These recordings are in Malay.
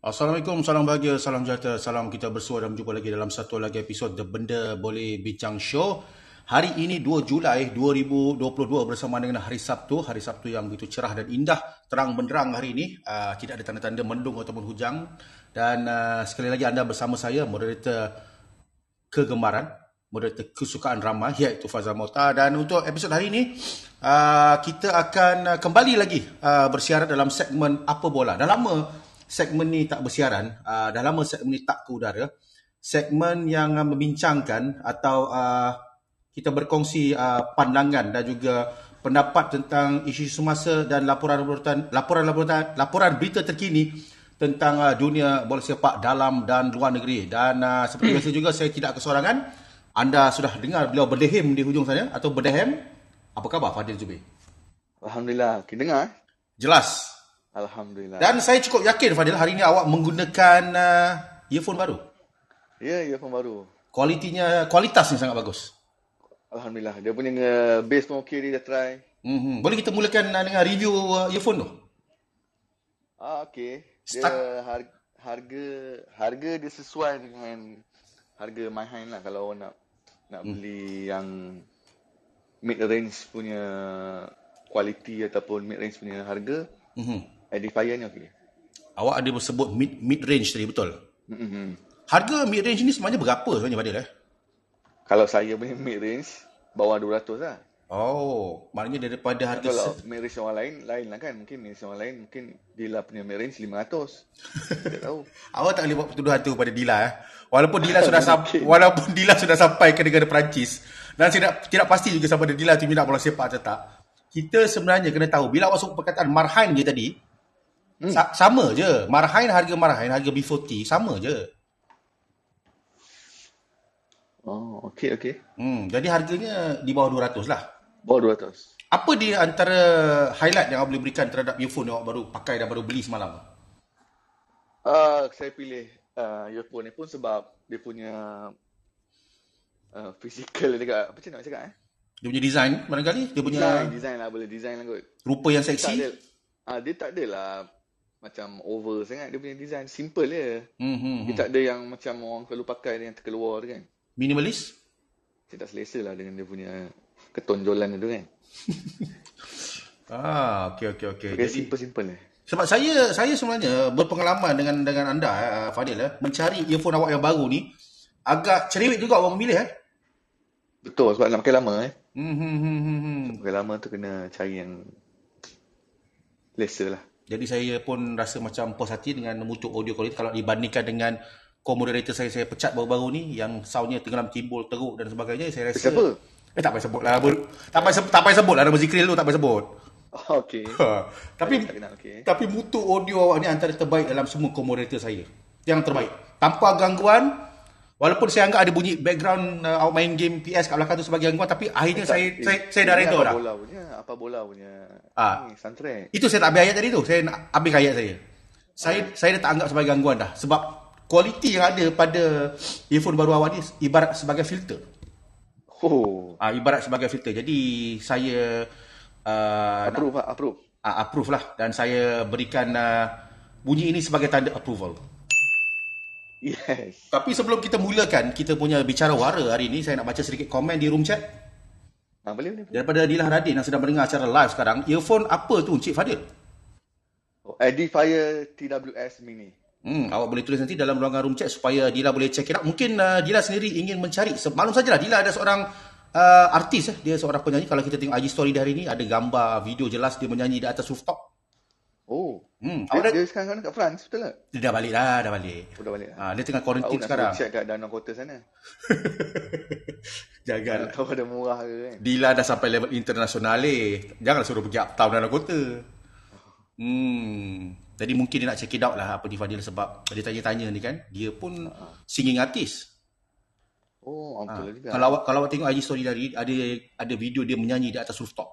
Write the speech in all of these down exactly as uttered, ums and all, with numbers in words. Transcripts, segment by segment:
Assalamualaikum, salam bahagia, salam sejahtera, salam kita bersua dan berjumpa lagi dalam satu lagi episod The Benda Boleh Bincang Show. Hari ini dua Julai dua ribu dua puluh dua bersama dengan hari Sabtu, hari Sabtu yang begitu cerah dan indah, terang benderang hari ini, uh, tidak ada tanda-tanda mendung ataupun hujang. Dan uh, sekali lagi anda bersama saya, moderator kegemaran, moderator kesukaan ramai, iaitu Fazal Mota. Dan untuk episod hari ini, uh, kita akan uh, kembali lagi uh, bersiaran dalam segmen Apa Bola. Dah lama segmen ni tak bersiaran, uh, dah lama segmen ni tak ke udara. Segmen yang uh, membincangkan atau uh, kita berkongsi uh, pandangan dan juga pendapat tentang isu semasa dan laporan-laporan laporan-laporan laporan berita terkini tentang uh, dunia bola sepak dalam dan luar negeri. Dan uh, seperti biasa juga, saya tidak kesorangan. Anda sudah dengar beliau berdehim di hujung sana atau berdehem. Apa khabar Fadil Zubir? Alhamdulillah, kita dengar. Jelas. Alhamdulillah. Dan saya cukup yakin Fadil, hari ini awak menggunakan uh, earphone baru. Ya, earphone baru. Kualitinya, kualitasnya sangat bagus. Alhamdulillah. Dia punya uh, bass pun okey, dia dah try. Mm-hmm. Boleh kita mulakan uh, dengan review uh, earphone tu? Ah, okey. Dia Start. harga, harga harga dia sesuai dengan harga my hand lah kalau nak nak Hmm. beli yang mid range punya quality ataupun mid range punya harga. Mm-hmm. Edifier ni okey. Awak ada sebut mid mid range tadi, betul? Mm-hmm. Harga mid range ni sebenarnya berapa sebenarnya Fadil eh? Kalau saya punya mid range bawah dua ratus lah. Oh, maknanya daripada harga Kalau se- mid range orang lain, lain lah kan. Mungkin mid range orang lain, mungkin Dila punya mid range lima ratus. Tidak tahu. awak tak boleh buat pertuduhan tu pada Dila eh. Walaupun Dila sudah sampai walaupun Dila sudah sampai ke negara Perancis, dan saya tidak, tidak pasti juga sama ada Dila tu minat bola sepak atau tak. Kita sebenarnya kena tahu, bila awak sebut perkataan marhain je tadi, hmm. sa- sama je. Marhain, harga marhain, harga B empat puluh sama je. Oh, okey, okey. Hmm, jadi harganya di bawah dua ratus lah. Bawah dua ratus. Apa dia antara highlight yang awak boleh berikan terhadap earphone yang awak baru pakai dan baru beli semalam? Uh, saya pilih uh, earphone ni pun sebab dia punya uh, physical dekat, apa macam nak cakap eh? Dia punya design barangkali? Dia punya Design, design lah, boleh design lah kot. rupa yang Dia tak seksi? ada, uh, dia tak adalah macam over sangat. Dia punya design simple je. Hmm, hmm, Dia hmm. tak ada yang macam orang selalu pakai yang terkeluar tu kan. Minimalis? Saya tak selesa lah dengan dia punya ketonjolan tu kan. Ah, okey okey okey. Okay, Jadi simple-simple eh. sebab saya saya sebenarnya berpengalaman dengan dengan anda uh, Fadil eh, mencari earphone awak yang baru ni agak cerewet juga awak memilih eh. Betul, sebab nak pakai lama eh. Hmm, hmm, hmm, hmm, hmm. Pakai lama tu kena cari yang lesser lah. Jadi saya pun rasa macam puas hati dengan mutu audio quality kalau dibandingkan dengan co-moderator saya saya pecat baru-baru ni yang soundnya tenggelam timbul teruk dan sebagainya. Saya rasa Siapa? Eh tak payah sebut lah. Ber- Tak payah sebut, tak payah sebut lah nama Zikril tu, tak payah sebut. Oh, okey. Ha. Tapi Tak kenal, okey. tapi mutu audio awak ni antara terbaik dalam semua co-moderator saya. Yang terbaik. Tanpa gangguan. Walaupun saya anggap ada bunyi background uh, awak main game P S kat belakang tu sebagai gangguan, tapi akhirnya saya, Eh, saya saya dah ini redha apa dah. bola punya, apa bola punya Ah. ni soundtrack. Itu saya tak ambil ayat tadi tu. Saya nak ambil ayat saya. Saya saya dah tak anggap sebagai gangguan dah. Sebab kualiti yang ada pada earphone baru awak ni ibarat sebagai filter. Oh, Ah, ibarat sebagai filter. Jadi saya uh, nak, approve lah, approve. uh, approve lah dan saya berikan uh, bunyi ini sebagai tanda approval. Yes. Tapi sebelum kita mulakan kita punya bicara wara hari ini, saya nak baca sedikit komen di room chat Ah, boleh, boleh. boleh. daripada Dilah Radin yang sedang mendengar acara live sekarang. Earphone apa tu Encik Fadil? Oh, Edifier T W S Mini. Hmm, awak boleh tulis nanti dalam ruangan room chat supaya Dila boleh check it out. Mungkin uh, Dila sendiri ingin mencari. Maklum sajalah Dila ada seorang uh, artis eh. Dia seorang penyanyi. Kalau kita tengok I G story dia hari ni ada gambar video jelas dia menyanyi di atas rooftop. Oh. Hmm, Dia, awak dah, dia sekarang kan kat France, betul tak? dia dah balik dah, dah balik. Oh, dah balik. Ah, dia tengah Tahu quarantine nak sekarang. suruh check kat Danau Kota sana. Jangan. Tak tahu ada murah ke kan. Dila dah sampai level internasional eh. Janganlah suruh pergi uptown dalam kota. Hmm. Jadi mungkin dia nak check it out lah apa di Fadil sebab dia tanya-tanya ni kan. Dia pun singing artist. Oh, Ha. betul juga. Kalau awak kalau awak tengok I G story dari ada ada video dia menyanyi di atas rooftop.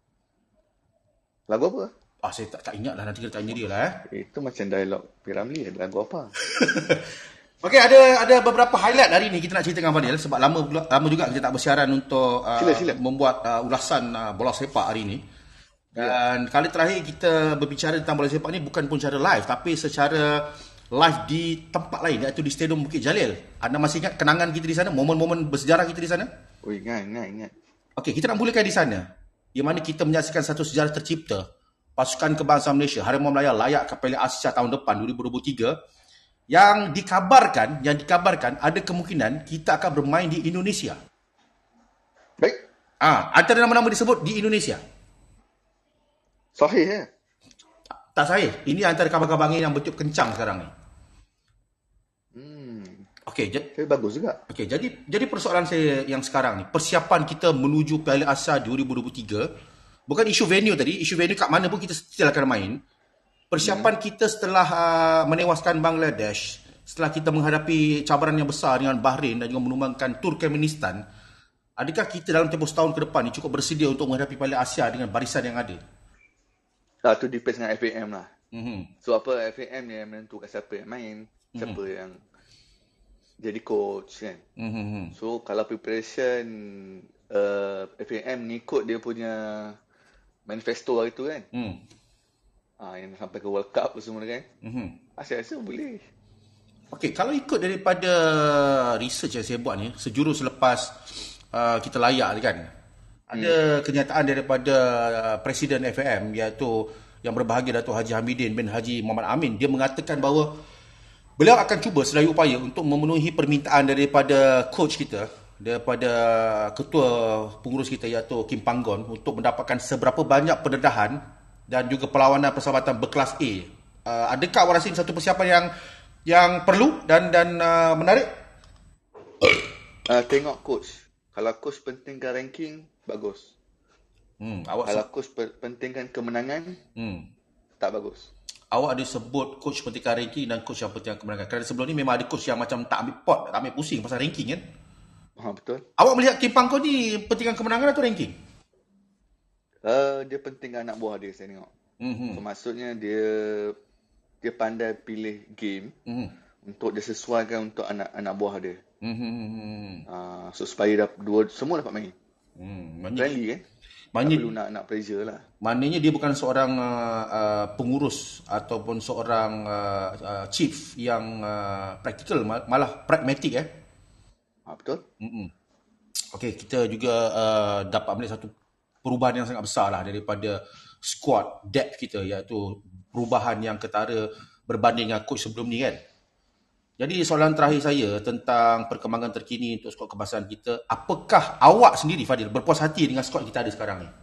Lagu apa? Ah saya tak tak ingat lah, nanti kita tanya dia lah eh. Itu macam dialog P. Ramlee. Lagu apa? Okey, ada ada beberapa highlight hari ni kita nak cerita dengan Fadil sebab lama lama juga kita tak bersiaran untuk uh, Sila, sila. membuat uh, ulasan uh, bola sepak hari ni. Dan kali terakhir kita berbicara tentang bola sepak ni bukan pun secara live tapi secara live di tempat lain, iaitu di Stadium Bukit Jalil. Anda masih ingat kenangan kita di sana, momen-momen bersejarah kita di sana? Oh, ingat, ingat, ingat. Okey, kita nak mulakan di sana, di mana kita menyaksikan satu sejarah tercipta. Pasukan Kebangsaan Malaysia, Harimau Melaya layak ke Piala Asia tahun depan dua ribu dua puluh tiga, yang dikabarkan, yang dikabarkan ada kemungkinan kita akan bermain di Indonesia. Baik. Ah, antara nama-nama disebut di Indonesia. Sahih ya? Tak sahih. Ini antara kabar-kabar angin yang betul kencang sekarang ni. Hmm. Okey, jadi Tapi bagus juga. okey, jadi jadi persoalan saya yang sekarang ni, persiapan kita menuju Piala Asia dua ribu dua puluh tiga, bukan isu venue tadi, isu venue kat mana pun kita still akan main. Persiapan hmm. kita setelah uh, menewaskan Bangladesh, setelah kita menghadapi cabaran yang besar dengan Bahrain dan juga menumbangkan Turkmenistan, adakah kita dalam tempoh setahun ke depan ni cukup bersedia untuk menghadapi Piala Asia dengan barisan yang ada? Ah, tu depends dengan F A M lah. Mm-hmm. So apa, F A M ni yang menentukan siapa yang main, siapa mm-hmm. yang jadi coach kan. Mm-hmm. So kalau preparation uh, F A M ni ikut dia punya manifesto hari tu kan. Mm. Ah, yang sampai ke World Cup semua kan. Mm-hmm. Saya rasa boleh. Okey, kalau ikut daripada research yang saya buat ni, sejurus selepas uh, kita layak kan, ada hmm. kenyataan daripada uh, Presiden F A M, iaitu yang berbahagia Datuk Haji Hamidin bin Haji Muhammad Amin. Dia mengatakan bahawa beliau akan cuba sedaya upaya untuk memenuhi permintaan daripada coach kita, daripada ketua pengurus kita iaitu Kim Panggon, untuk mendapatkan seberapa banyak pendedahan dan juga perlawanan persahabatan berkelas A. Uh, adakah awak rasa ini satu persiapan yang yang perlu dan dan uh, menarik? Uh, tengok coach. Kalau coach pentingkan ranking, bagus. Hmm, awak Kalau coach pentingkan kemenangan, hmm. tak bagus. Awak ada sebut coach pentingkan ranking dan coach yang pentingkan kemenangan. Kerana sebelum ni memang ada coach yang macam tak ambil pot, tak ambil pusing pasal ranking kan? Ha, betul. Awak melihat Kim Pangkon ni pentingkan kemenangan atau ranking? Uh, dia pentingkan anak buah dia, saya tengok. Mm-hmm. So, maksudnya dia dia pandai pilih game mm-hmm. untuk dia sesuaikan untuk anak-anak buah dia. Mm-hmm. Uh, so supaya dapat dua semua dapat main. Hmm, friendly kan? Maknanya, tak perlu nak nak pressure lah. Maknanya dia bukan seorang uh, uh, pengurus ataupun seorang uh, uh, chief yang uh, praktikal, malah pragmatik eh. Ha, betul. Mm-mm. Okey, kita juga uh, dapat melihat satu perubahan yang sangat besar lah daripada squad depth kita, iaitu perubahan yang ketara berbanding dengan coach sebelum ni kan. Jadi soalan terakhir saya tentang perkembangan terkini untuk skuad kebangsaan kita, apakah awak sendiri Fadil berpuas hati dengan skuad kita ada sekarang ni?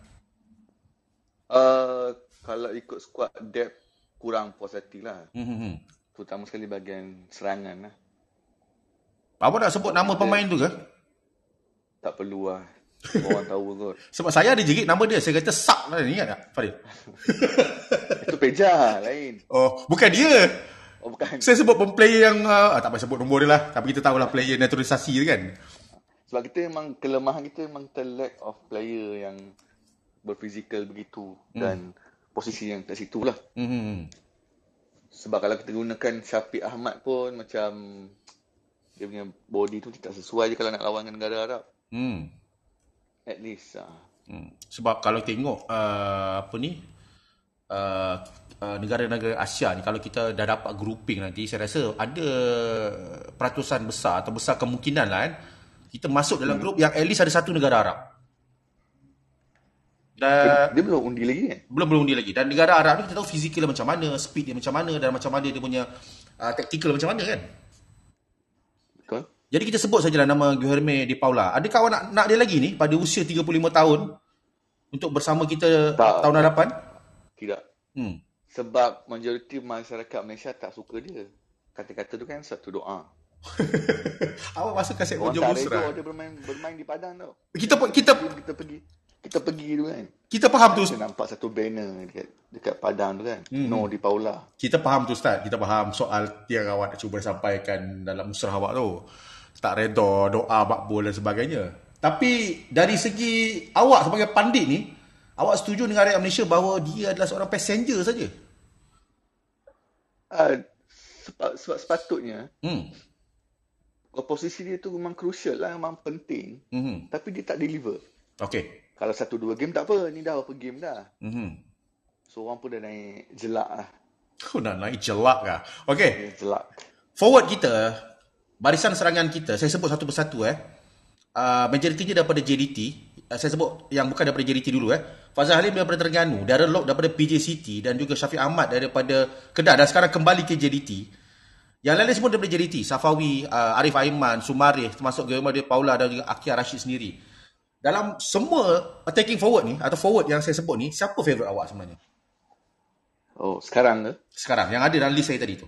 Uh, kalau ikut skuad depth kurang puas hati lah. Mm-hmm. Terutama sekali bahagian serangan lah. Awak nak sebut nama pemain tu ke? Tak perlu lah. Orang tahu kot. Sebab saya ada jerit nama dia. Saya kata Sak lah ni, ingat tak Fadil? Itu Peja lain. Oh, bukan dia. Oh, bukan. Saya sebut player yang uh, tak payah sebut nombor dia lah. Tapi kita tahulah player naturalisasi kan. Sebab kita memang kelemahan kita memang kita lack of player yang berfizikal begitu hmm. dan posisi yang kat situ lah. Hmm. Sebab kalau kita gunakan Syafiq Ahmad pun macam dia punya body tu tak sesuai je kalau nak lawan dengan negara Arab. Hmm. At least ah. Hmm. Sebab kalau tengok uh, apa ni uh, uh, negara-negara Asia ni, kalau kita dah dapat grouping nanti, saya rasa ada peratusan besar atau besar kemungkinan lah kan, kita masuk dalam hmm. grup yang at least ada satu negara Arab. Dan dia belum undi lagi kan? Belum belum undi lagi. Dan negara Arab ni kita tahu fizikal dia macam mana, speed dia macam mana, dan macam mana dia punya uh, tactical macam mana kan. Betul. Jadi kita sebut sajalah nama Guilherme de Paula. Adakah awak nak, nak dia lagi ni pada usia tiga puluh lima tahun untuk bersama kita tak, tahun hadapan? Tidak. Hmm. Sebab majoriti masyarakat Malaysia tak suka dia. Kata-kata tu kan satu doa. Awak masuk kaset Ojo Busra. Dia bermain bermain di Padang tau. Kita kita kita pergi kita pergi tu kan. Kita faham tu. Kita nampak satu banner dekat dekat Padang tu kan. Hmm. No di Paula. Kita faham tu Ustaz. Kita faham soal yang awak nak cuba sampaikan dalam musrah awak tu. Tak redha, doa, makbul dan sebagainya. Tapi dari segi awak sebagai pandit ni, awak setuju dengan rakyat Malaysia bahawa dia adalah seorang passenger saja? Uh, sebab, sebab sepatutnya hmm. posisi dia tu memang crucial lah, memang penting. Mm-hmm. Tapi dia tak deliver. Okay. Kalau satu dua game tak apa, ni dah berapa game dah. Mm-hmm. So orang pun dah naik jelak lah. Oh, nak naik jelak kah? Okay. Dia jelak. Forward kita, barisan serangan kita, saya sebut satu persatu eh. Uh, majoritinya daripada J D T. Uh, saya sebut yang bukan daripada J D T dulu eh. Fazal Halim daripada Terengganu, Darren Lock daripada P J City dan juga Syafiq Ahmad daripada Kedah dan sekarang kembali ke J D T. Yang lain semua daripada J D T, Safawi, uh, Arif Aiman, Sumarih, termasuk Guillermo de Paula dan juga Akia Rashid sendiri. Dalam semua attacking forward ni atau forward yang saya sebut ni, siapa favourite awak sebenarnya? Oh, sekarang ke? Sekarang yang ada dalam list saya tadi tu.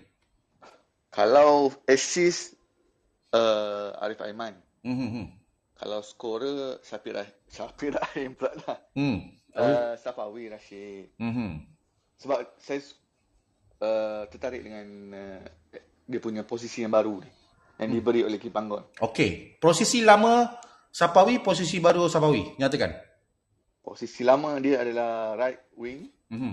Kalau assist uh, Arif Aiman. Mm-hmm. Kalau scorer Syafiq Rahim, Syafiq Rahim pula lah. Mm. Uh, Safawi Rashid. Mm-hmm. Sebab saya uh, tertarik dengan uh, dia punya posisi yang baru ni yang hmm. diberi oleh Kipanggon. Okey, posisi lama Safawi, posisi baru Safawi, nyatakan. Posisi lama dia adalah right wing. Mm-hmm.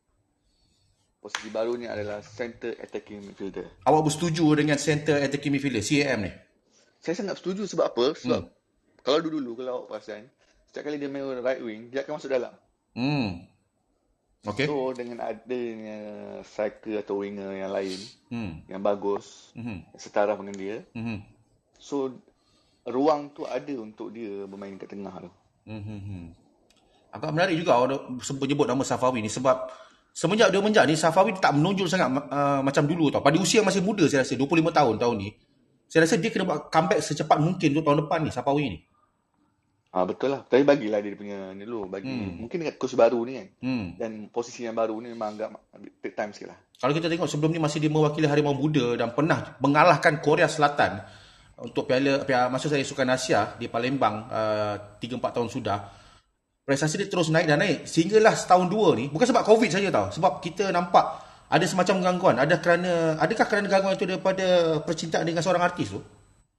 Posisi baru ni adalah center attacking midfielder. Awak bersetuju dengan center attacking midfielder C A M ni? Saya sangat setuju sebab apa? Sebab hmm. kalau dulu-dulu kalau awak perasan, setiap kali dia main right wing, dia akan masuk dalam. Hmm. Okay. So dengan adanya striker atau winger yang lain hmm. yang bagus, hmm. setara dengan dia, hmm. so ruang tu ada untuk dia bermain kat tengah tu. Hmm. Agak menarik juga awak sebut-nyebut nama Safawi ni sebab semenjak dia menjak ni Safawi tak menonjol sangat uh, macam dulu tau. Pada usia masih muda saya rasa dua puluh lima tahun tahun ni. Saya rasa dia kena buat comeback secepat mungkin untuk tahun depan ni Safawi ni. Ah betul lah. Tapi bagilah dia punya ni dulu bagi hmm. mungkin dekat coach baru ni kan. Hmm. Dan posisi yang baru ni memang agak take time sikit lah. Kalau kita tengok sebelum ni masih dia mewakili Harimau Muda dan pernah mengalahkan Korea Selatan untuk piala, piala maksud saya Sukan Asia di Palembang uh, tiga empat tahun sudah. Prestasi dia terus naik dan naik sehinggalah setahun dua ni bukan sebab Covid saja tau, sebab kita nampak ada semacam gangguan. Ada kerana adakah kerana gangguan itu daripada percintaan dengan seorang artis tu?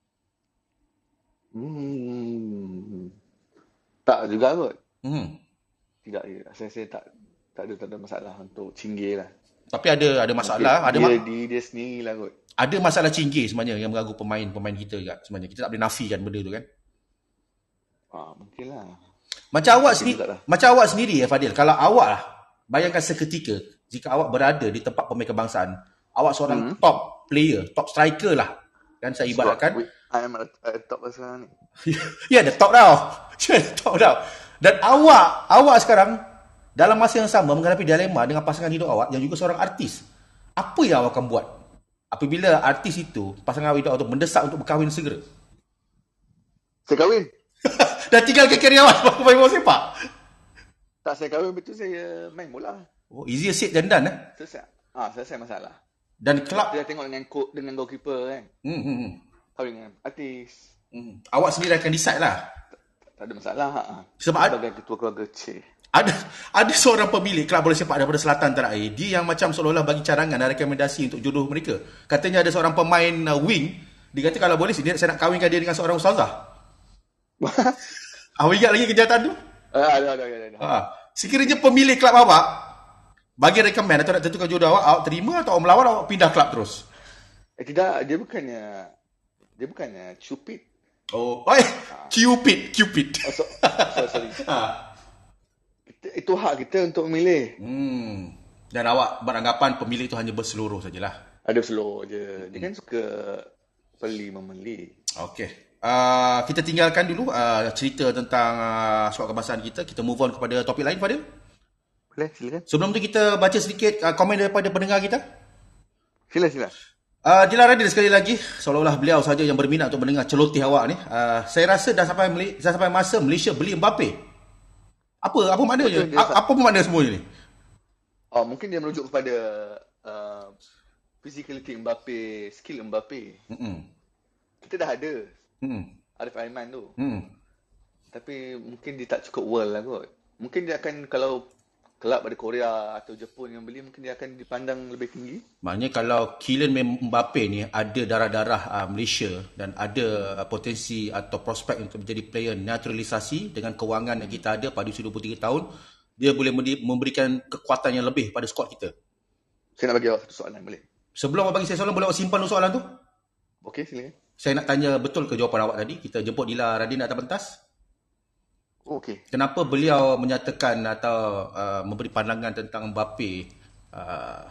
Hmm. Tak juga kot. Hmm. Tidak, saya saya tak tak ada tak ada masalah untuk Cinggir lah. Tapi ada ada masalah, dia, ada dia, ma- dia, dia sendiri lah kot. Ada masalah Cinggir sebenarnya yang mengganggu pemain-pemain kita juga sebenarnya. Kita tak boleh nafikan benda tu kan. Ah, mungkinlah. Macam awak sendiri, macam awak sendiri ya Fadil, kalau awak lah, bayangkan seketika jika awak berada di tempat pemain kebangsaan, awak seorang hmm. top player, top striker lah. Kan saya ibaratkan. I am at top sekarang ni. Ya, ada top tau. Ya, ada top tau. Dan awak, awak sekarang dalam masa yang sama menghadapi dilema dengan pasangan hidup awak yang juga seorang artis. Apa yang awak akan buat apabila artis itu, pasangan hidup awak itu mendesak untuk berkahwin segera? Saya kahwin. Dah tinggal ke career awak main bola sepak? Tak, saya kahwin betul saya main bola. Oh, easier said than done eh? Selesai. Ah, selesai masalah. Dan kelab dia tengok dengan coach, dengan goalkeeper kan. Hmm, hmm, hmm. Kahwin dengan artis. Hmm. Awak sendiri akan decide lah. Tak, tak ada masalah. Ha. Sebab sebagai ketua keluarga C. Ada ada seorang pemilik kelab bola sepak daripada Selatan terakhir. Dia yang macam seolah-olah bagi cadangan dan rekomendasi untuk jodoh mereka. Katanya ada seorang pemain uh, wing. Dia kata kalau boleh dia, saya nak kahwinkan dia dengan seorang ustazah. Awak ingat lagi kejahatan tu? Uh, ada, ada, ada. ada. Ha. Sekiranya pemilik kelab awak bagi rekomen atau nak tentukan jodoh awak, awak terima atau awak melawan, awak pindah kelab terus? Eh tidak, dia bukannya dia bukannya Cupid. Oh, oh eh, ha. Cupid, Cupid. Oh, so, sorry, sorry. Ha. Kita, itu hak kita untuk memilih. Hmm. Dan awak beranggapan pemilih itu hanya berseluruh sajalah. Ada berseluruh je. Dia hmm. kan suka beli membeli. Okey. Uh, kita tinggalkan dulu uh, cerita tentang uh, skuad kebangsaan kita. Kita move on kepada topik lain, Fadil. Boleh, silakan. Sebelum tu kita baca sedikit uh, komen daripada pendengar kita. Sila, sila. Uh, Dilan Radil sekali lagi, seolah-olah beliau saja yang berminat untuk mendengar celoteh awak ni. Uh, saya rasa dah sampai dah sampai masa Malaysia beli Mbappe. Apa apa maknanya? A- apa makna semuanya ni? Oh, mungkin dia merujuk kepada uh, physicality Mbappe, skill Mbappe. Mm-mm. Kita dah ada. Hmm. Arif Aiman tu. Hmm. Tapi mungkin dia tak cukup world lah kot. Mungkin dia akan, kalau kelab dari Korea atau Jepun yang beli, mungkin dia akan dipandang lebih tinggi. Maknanya kalau Kylian Mbappe ni ada darah-darah uh, Malaysia dan ada uh, potensi atau prospek untuk menjadi player naturalisasi dengan kewangan yang kita ada pada usia dua puluh tiga tahun, dia boleh memberikan kekuatan yang lebih pada skuad kita. Saya nak bagi awak satu soalan, boleh? Sebelum awak bagi saya soalan, boleh awak simpan dulu soalan tu? Okey, silakan. Saya nak tanya betul ke jawapan awak tadi. Kita jemput Dila Radin atas pentas. Okey. Kenapa beliau menyatakan atau uh, memberi pandangan tentang Mbappe uh,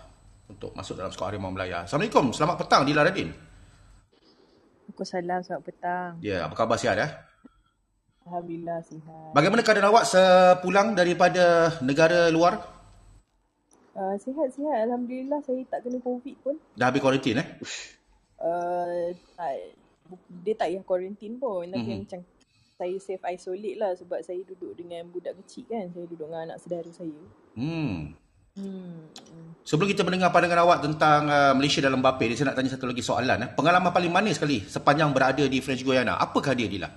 untuk masuk dalam skuad Harimau Melaya. Assalamualaikum, selamat petang Dila Radin. Waalaikumsalam, selamat petang. Ya, apa khabar, sihat ya? Alhamdulillah sihat. Bagaimana keadaan awak sepulang daripada negara luar? Uh, sihat-sihat, Alhamdulillah. Saya tak kena COVID pun. Dah habis kuarantin eh? Uh, tak, dia tak payah kuarantin pun. Tapi mm-hmm. macam saya safe isolate lah sebab saya duduk dengan budak kecil kan. Saya duduk dengan anak saudara saya. Hmm. Hmm. Sebelum kita mendengar pandangan awak tentang uh, Malaysia dalam Mbappe, saya nak tanya satu lagi soalan. Eh. Pengalaman paling manis sekali sepanjang berada di French Guiana, apakah dia, Dila?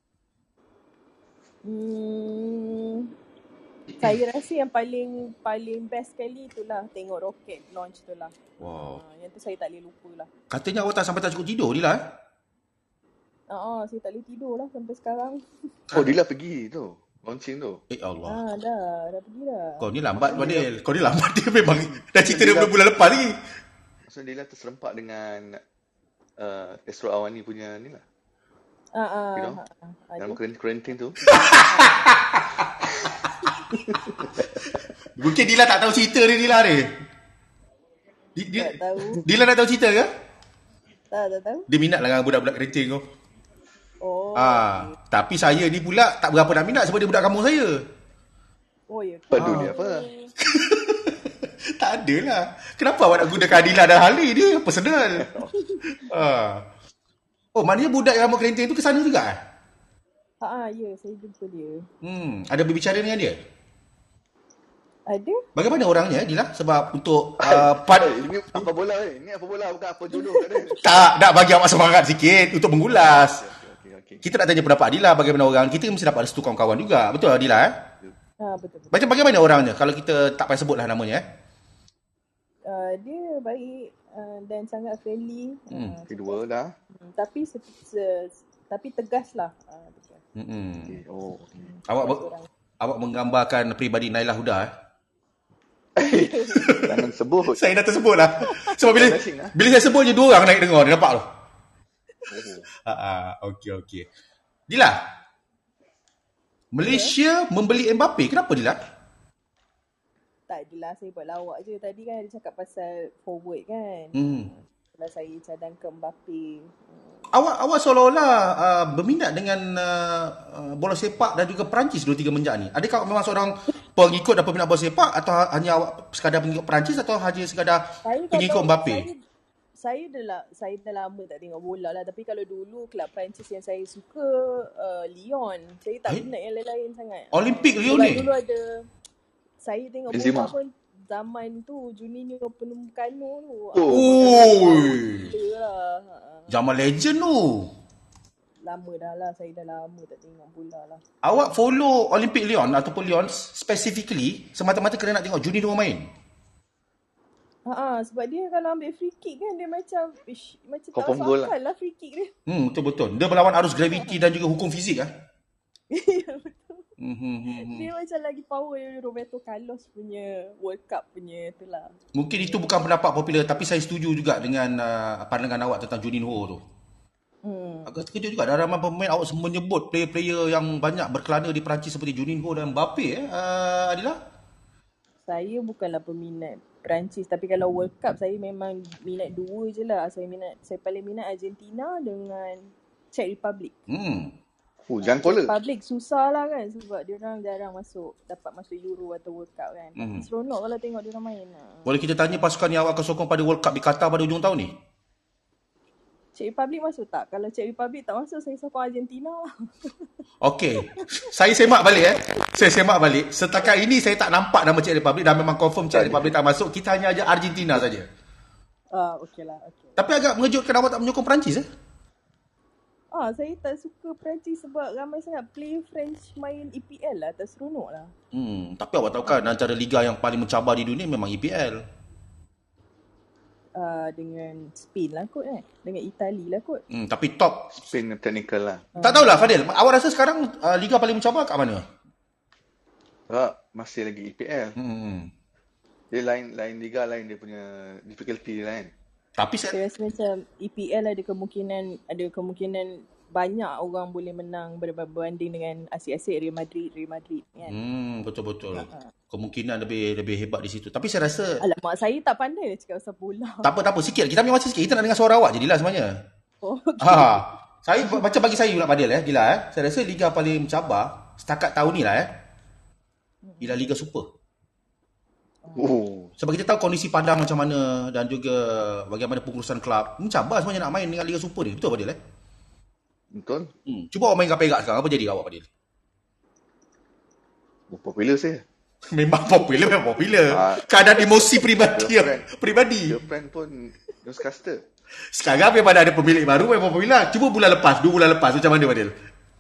Hmm, saya rasa yang paling paling best sekali itulah tengok roket launch tu lah. Wow. Uh, yang tu saya tak boleh lupa lah. Katanya awak tak sampai tak cukup tidur, Dila eh? Uh, uh, saya tak boleh tidur lah sampai sekarang. Oh, Dila pergi tu. Launching tu. Eh Allah. Ah, dah, dah pergi dah. Kau ni lambat, Fadil. Kau ni lambat dia memang. Dah cerita dia bulan lepas lagi. Maksudnya Dila terserempak dengan uh, Astro Awani punya ni lah. Ah, ah, You know? ah, ah, Dalam quarantine tu. Mungkin Dila tak tahu cerita ni, Dila ni. Di- di- tak tahu. Dila nak tahu cerita ke? Tak, tak tahu. Dia minat lah dengan budak-budak quarantine tu. Oh. Ah, tapi saya ni pula tak berapa nak minat sebab dia budak kampung saya. Oh, ya. Padu Ah. dia apa? Tak ada lah. Kenapa awak nak gunakan Dila dan Hali dia? Personal. ah. Oh, maknanya budak yang rambut kerinting tu ke sana juga eh? Ha, ya, saya jumpa dia. Hmm, ada berbicara dengan dia? Ada? Bagaimana orangnya, Dila? Sebab untuk uh, pad... Eh, ini apa bola eh? Ini apa bola bukan apa jodoh kat dia. Tak, nak bagi awak semangat sikit untuk mengulas. Okey, okey, okey. Kita nak tanya pendapat Dila bagaimana orang. Kita mesti dapat restu kawan-kawan juga. Betul Dila eh? Ha, betul, betul. Macam bagaimana orangnya kalau kita tak payah sebutlah namanya eh? Uh, dia baik uh, dan sangat friendly. Hmm. Uh, Kedua dah. Hmm, tapi se, se, tapi tegas lah. Uh, tegas. Hmm. Okay. Oh. Awak ber- awak menggambarkan peribadi Naila Huda eh? Jangan sebut. Saya dah tersebut lah. Sebab bila Bashing, ah. bila saya sebut je dua orang naik dengar, dia nampak tu. Oh. Ha ah, okey okey. Dila. Malaysia membeli Mbappe. Kenapa Dila? Tak adalah, saya buat lawak je. Tadi kan dia cakap pasal forward kan. Hmm. Kalau saya cadang ke Mbappe. Awak awak seolah-olah uh, berminat dengan uh, uh, bola sepak dan juga Perancis dua tiga menjak ni. Adakah awak memang seorang pengikut dan peminat bola sepak atau hanya awak sekadar pengikut Perancis atau hanya sekadar Saya pengikut kalau- Mbappe? Saya, saya dah lah, saya dah lama tak tengok bola lah. Tapi kalau dulu kelab Perancis yang saya suka uh, Lyon. Saya tak Eh? minat yang lain-lain sangat. Olimpik Sebab Lyon ni. dulu ada, saya tengok Benzema. bola pun zaman tu Juninho penuh Kano tu. Oh. Oi. Gila lah. Ha, ha. Zaman legend tu. Lama dah lah, saya dah lama tak tengok bola lah. Awak follow Olimpik Lyon ataupun Lyon specifically semata-mata kerana nak tengok Juninho main? Ha, sebab dia kalau ambil free kick kan dia macam ish, macam tak Confirm masuk goal lah. akal lah free kick dia. Hmm, betul-betul. Dia melawan arus graviti dan juga hukum fizik ah. Ya, betul. Hmm, hmm, hmm, hmm. Dia macam lagi power yang Roberto Carlos punya World Cup punya tu lah. Mungkin itu bukan pendapat popular tapi saya setuju juga dengan uh, pandangan awak tentang Juninho tu. Hmm. Agak terkejut juga dalam ramai pemain awak menyebut player-player yang banyak berkelana di Perancis seperti Juninho dan Mbappe eh. Uh, Adila? Saya bukanlah peminat Perancis tapi kalau World Cup saya memang minat dua je lah. Saya minat saya paling minat Argentina dengan Czech Republic. Hmm. Oh, jangan Czech kola. Republic susah lah kan sebab dia orang jarang masuk dapat masuk Euro atau World Cup kan. Tapi Hmm. seronok kalau tengok dia orang main lah. Boleh kita tanya pasukan yang awak akan sokong pada World Cup di Qatar pada hujung tahun ni? Czech Republic masuk tak? Kalau Czech Republic tak masuk saya sokong Argentina lah. Okey. Saya semak balik eh. Saya semak balik. Setakat ini saya tak nampak nama Czech Republic dan memang confirm Czech Republic tak masuk. Kita hanya aja Argentina saja. Ah, okey lah. Okay. Tapi agak mengejutkan awak tak menyokong Perancis eh? Ah, saya tak suka Perancis sebab ramai sangat player French main E P L lah. Tak seronok lah. Hmm, tapi awak tahu kan antara liga yang paling mencabar di dunia memang E P L. Uh, dengan Spain lah kot eh. Dengan Itali lah kot. Hmm, tapi top. Spain technical lah. Tak tahulah Fadil, awak rasa sekarang uh, liga paling mencabar kat mana? Tak, masih lagi E P L. Hmm. Dia lain lain liga lain dia punya difficulty lain. Tapi saya Saya rasa macam E P L ada kemungkinan ada kemungkinan banyak orang boleh menang berbanding dengan asyik-asyik Real Madrid, Real Madrid kan. Hmm, betul-betul. Ha. kemungkinan lebih lebih hebat di situ. Tapi saya rasa Alamak, saya tak pandai nak cakap pasal bola. tak apa tak apa sikit. Kita ambil masa sikit. Kita nak dengar suara awak jadilah sebenarnya. Oh, okay. Ha. Saya macam bagi saya pula Fadil eh, Gila eh. Saya rasa liga paling mencabar setakat tahun ni lah eh. Ialah Liga Super. Oh. Sebab kita tahu kondisi padang macam mana dan juga bagaimana pengurusan kelab. Mencabar sebenarnya nak main dengan Liga Super ni. Betul Fadil eh? Betul. Hmm. Cuba awak main kapegak sekarang. Apa jadi awak Fadil? Popular saya. Memang popular, memang popular. Ah, Keadaan emosi peribadi. girlfriend. Peribadi. Girlfriend pun newscaster. Sekarang memang ada pemilik baru memang popular. Cuba bulan lepas, dua bulan lepas macam mana Fadil?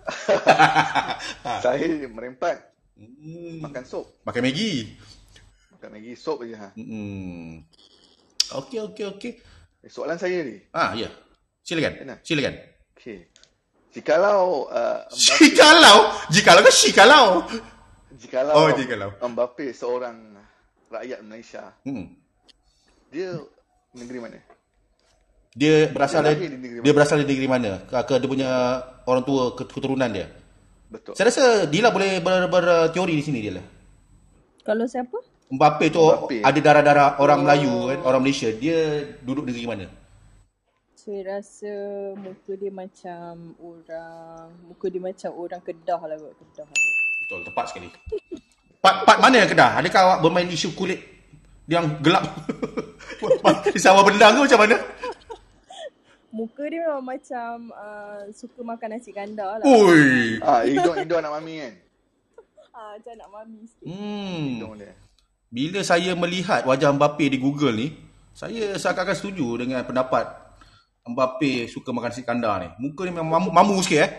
Saya merempat. Hmm. Makan sup. Makan Maggi. Makan Maggi sup je. Ha. Hmm. Okey, okey, okey. Eh, soalan saya ni. Ah, ya. Silakan. Kenal? Silakan. Okay. Jikalau uh, Mbappe, Jikalau? Jikalau ke shikalau? jikalau, Oh, jikalau. Mbappe seorang rakyat Malaysia, Hmm. dia negeri mana? Dia berasal Dia dari lahir di negeri dia berasal dari negeri mana? Ke, ke dia punya orang tua keturunan dia. Betul. Saya rasa Dila boleh ber, berteori di sini dia lah. Kalau siapa? Mbappe tu Mbappe. ada darah-darah orang Melayu kan, orang Malaysia. Dia duduk negeri mana? Saya rasa muka dia macam orang, muka dia macam orang Kedah lah kot, Kedah. Betul, tepat sekali. Part, part mana yang Kedah? Adakah awak bermain isu kulit yang gelap? Di sawah bendang ke macam mana? Muka dia memang macam uh, suka makan nasi kandar lah. Ui. Ah, hidung hidung anak mami kan. Ah, macam anak mami sikit. Hmm. Hidung dia. Bila saya melihat wajah Mbappe di Google ni, saya seakan-akan setuju dengan pendapat Mbappe suka makan nasi kandar ni. Muka ni memang mamu, mamu sikit eh.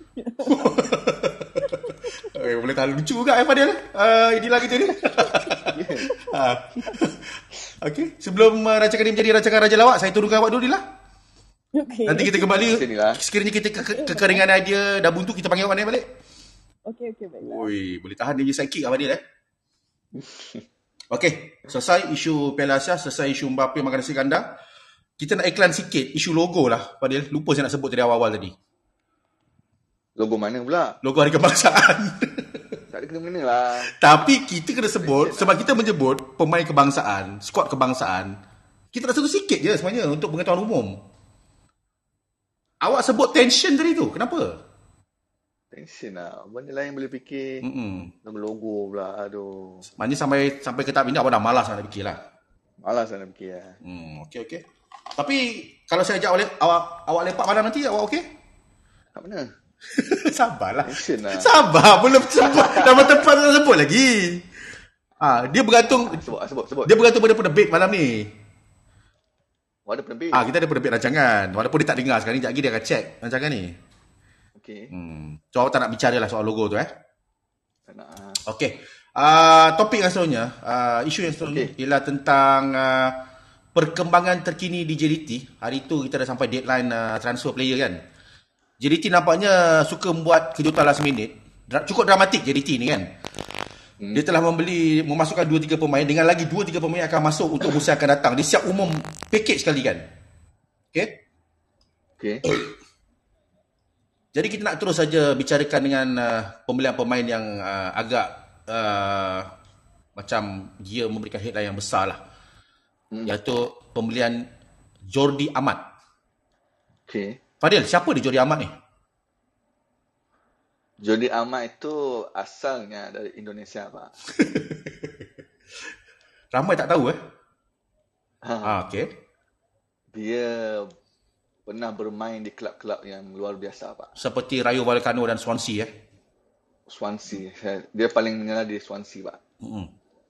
eh boleh tahu lucu juga eh Fadil. Uh, inilah kita ni. ha. Okey, sebelum uh, rancangan ini menjadi rancangan Raja Lawak, saya turunkan awak dulu Dila. Okay. Nanti kita kembali. Sinilah. Sekiranya kita ke- ke- kekeringan idea dah buntu, kita panggil awak naik balik. Okay, okay, baiklah. Oi, boleh tahan dia punya sidekick lah Fadil eh. Okey, selesai isu Piala Asia, selesai isu Mbappe makan nasi kandar. Kita nak iklan sikit isu logo lah Fadil. Lupa saya nak sebut tadi awal-awal tadi. Logo mana pula? Logo Hari Kebangsaan. Tak ada kena-mena lah. Tapi kita kena sebut sebab kita menyebut pemain kebangsaan, skuad kebangsaan. Kita nak sebut sikit je sebenarnya untuk pengetahuan umum. Awak sebut tension tadi tu. Kenapa? Tension lah. Benda lain boleh fikir. Mm-mm. Nama logo pula. Aduh. Maknanya sampai sampai ke tahap ini awak dah malas nak fikir lah. Malas nak fikir lah. Hmm, okey okey. Tapi kalau saya ajak awak, awak, awak lepak malam nanti, awak okey? Kat mana? Sabarlah. Tension lah. Sabar, belum sebut. Nama tempat tak sebut lagi. Ah, dia bergantung Sebut, sebut, sebut. dia bergantung pada penerbit malam ni. Oh, ada penerbit. Ah, kita ada penerbit rancangan. Walaupun dia tak dengar sekarang ni, sekejap lagi dia akan check rancangan ni. Okey. Hmm. So awak tak nak bicara lah soal logo tu eh. Tak nak. ah. Okey. Uh, topik yang seterusnya, uh, isu yang seterusnya Okey. ialah tentang uh, perkembangan terkini di J D T. Hari tu kita dah sampai deadline uh, transfer player kan. J D T nampaknya suka membuat kejutan last minute. Dra- cukup dramatik J D T ni kan. Hmm. Dia telah membeli, memasukkan dua tiga pemain dengan lagi dua tiga pemain akan masuk untuk musim akan datang. Dia siap umum package sekali kan. Okey. Okey. Jadi kita nak terus saja bicarakan dengan uh, pembelian pemain yang uh, agak uh, macam dia memberikan headline yang besar lah. Hmm. Iaitu pembelian Jordi Amat. Okey. Fadil, siapa dia Jordi Amat ni? Jordi Amat itu asalnya dari Indonesia, Pak. Ramai tak tahu eh? Ha. Ah, okey. Dia pernah bermain di kelab-kelab yang luar biasa, Pak. Seperti Rayo Vallecano dan Swansea eh? Swansea. Dia paling mengenal di Swansea, Pak. Mm-hmm.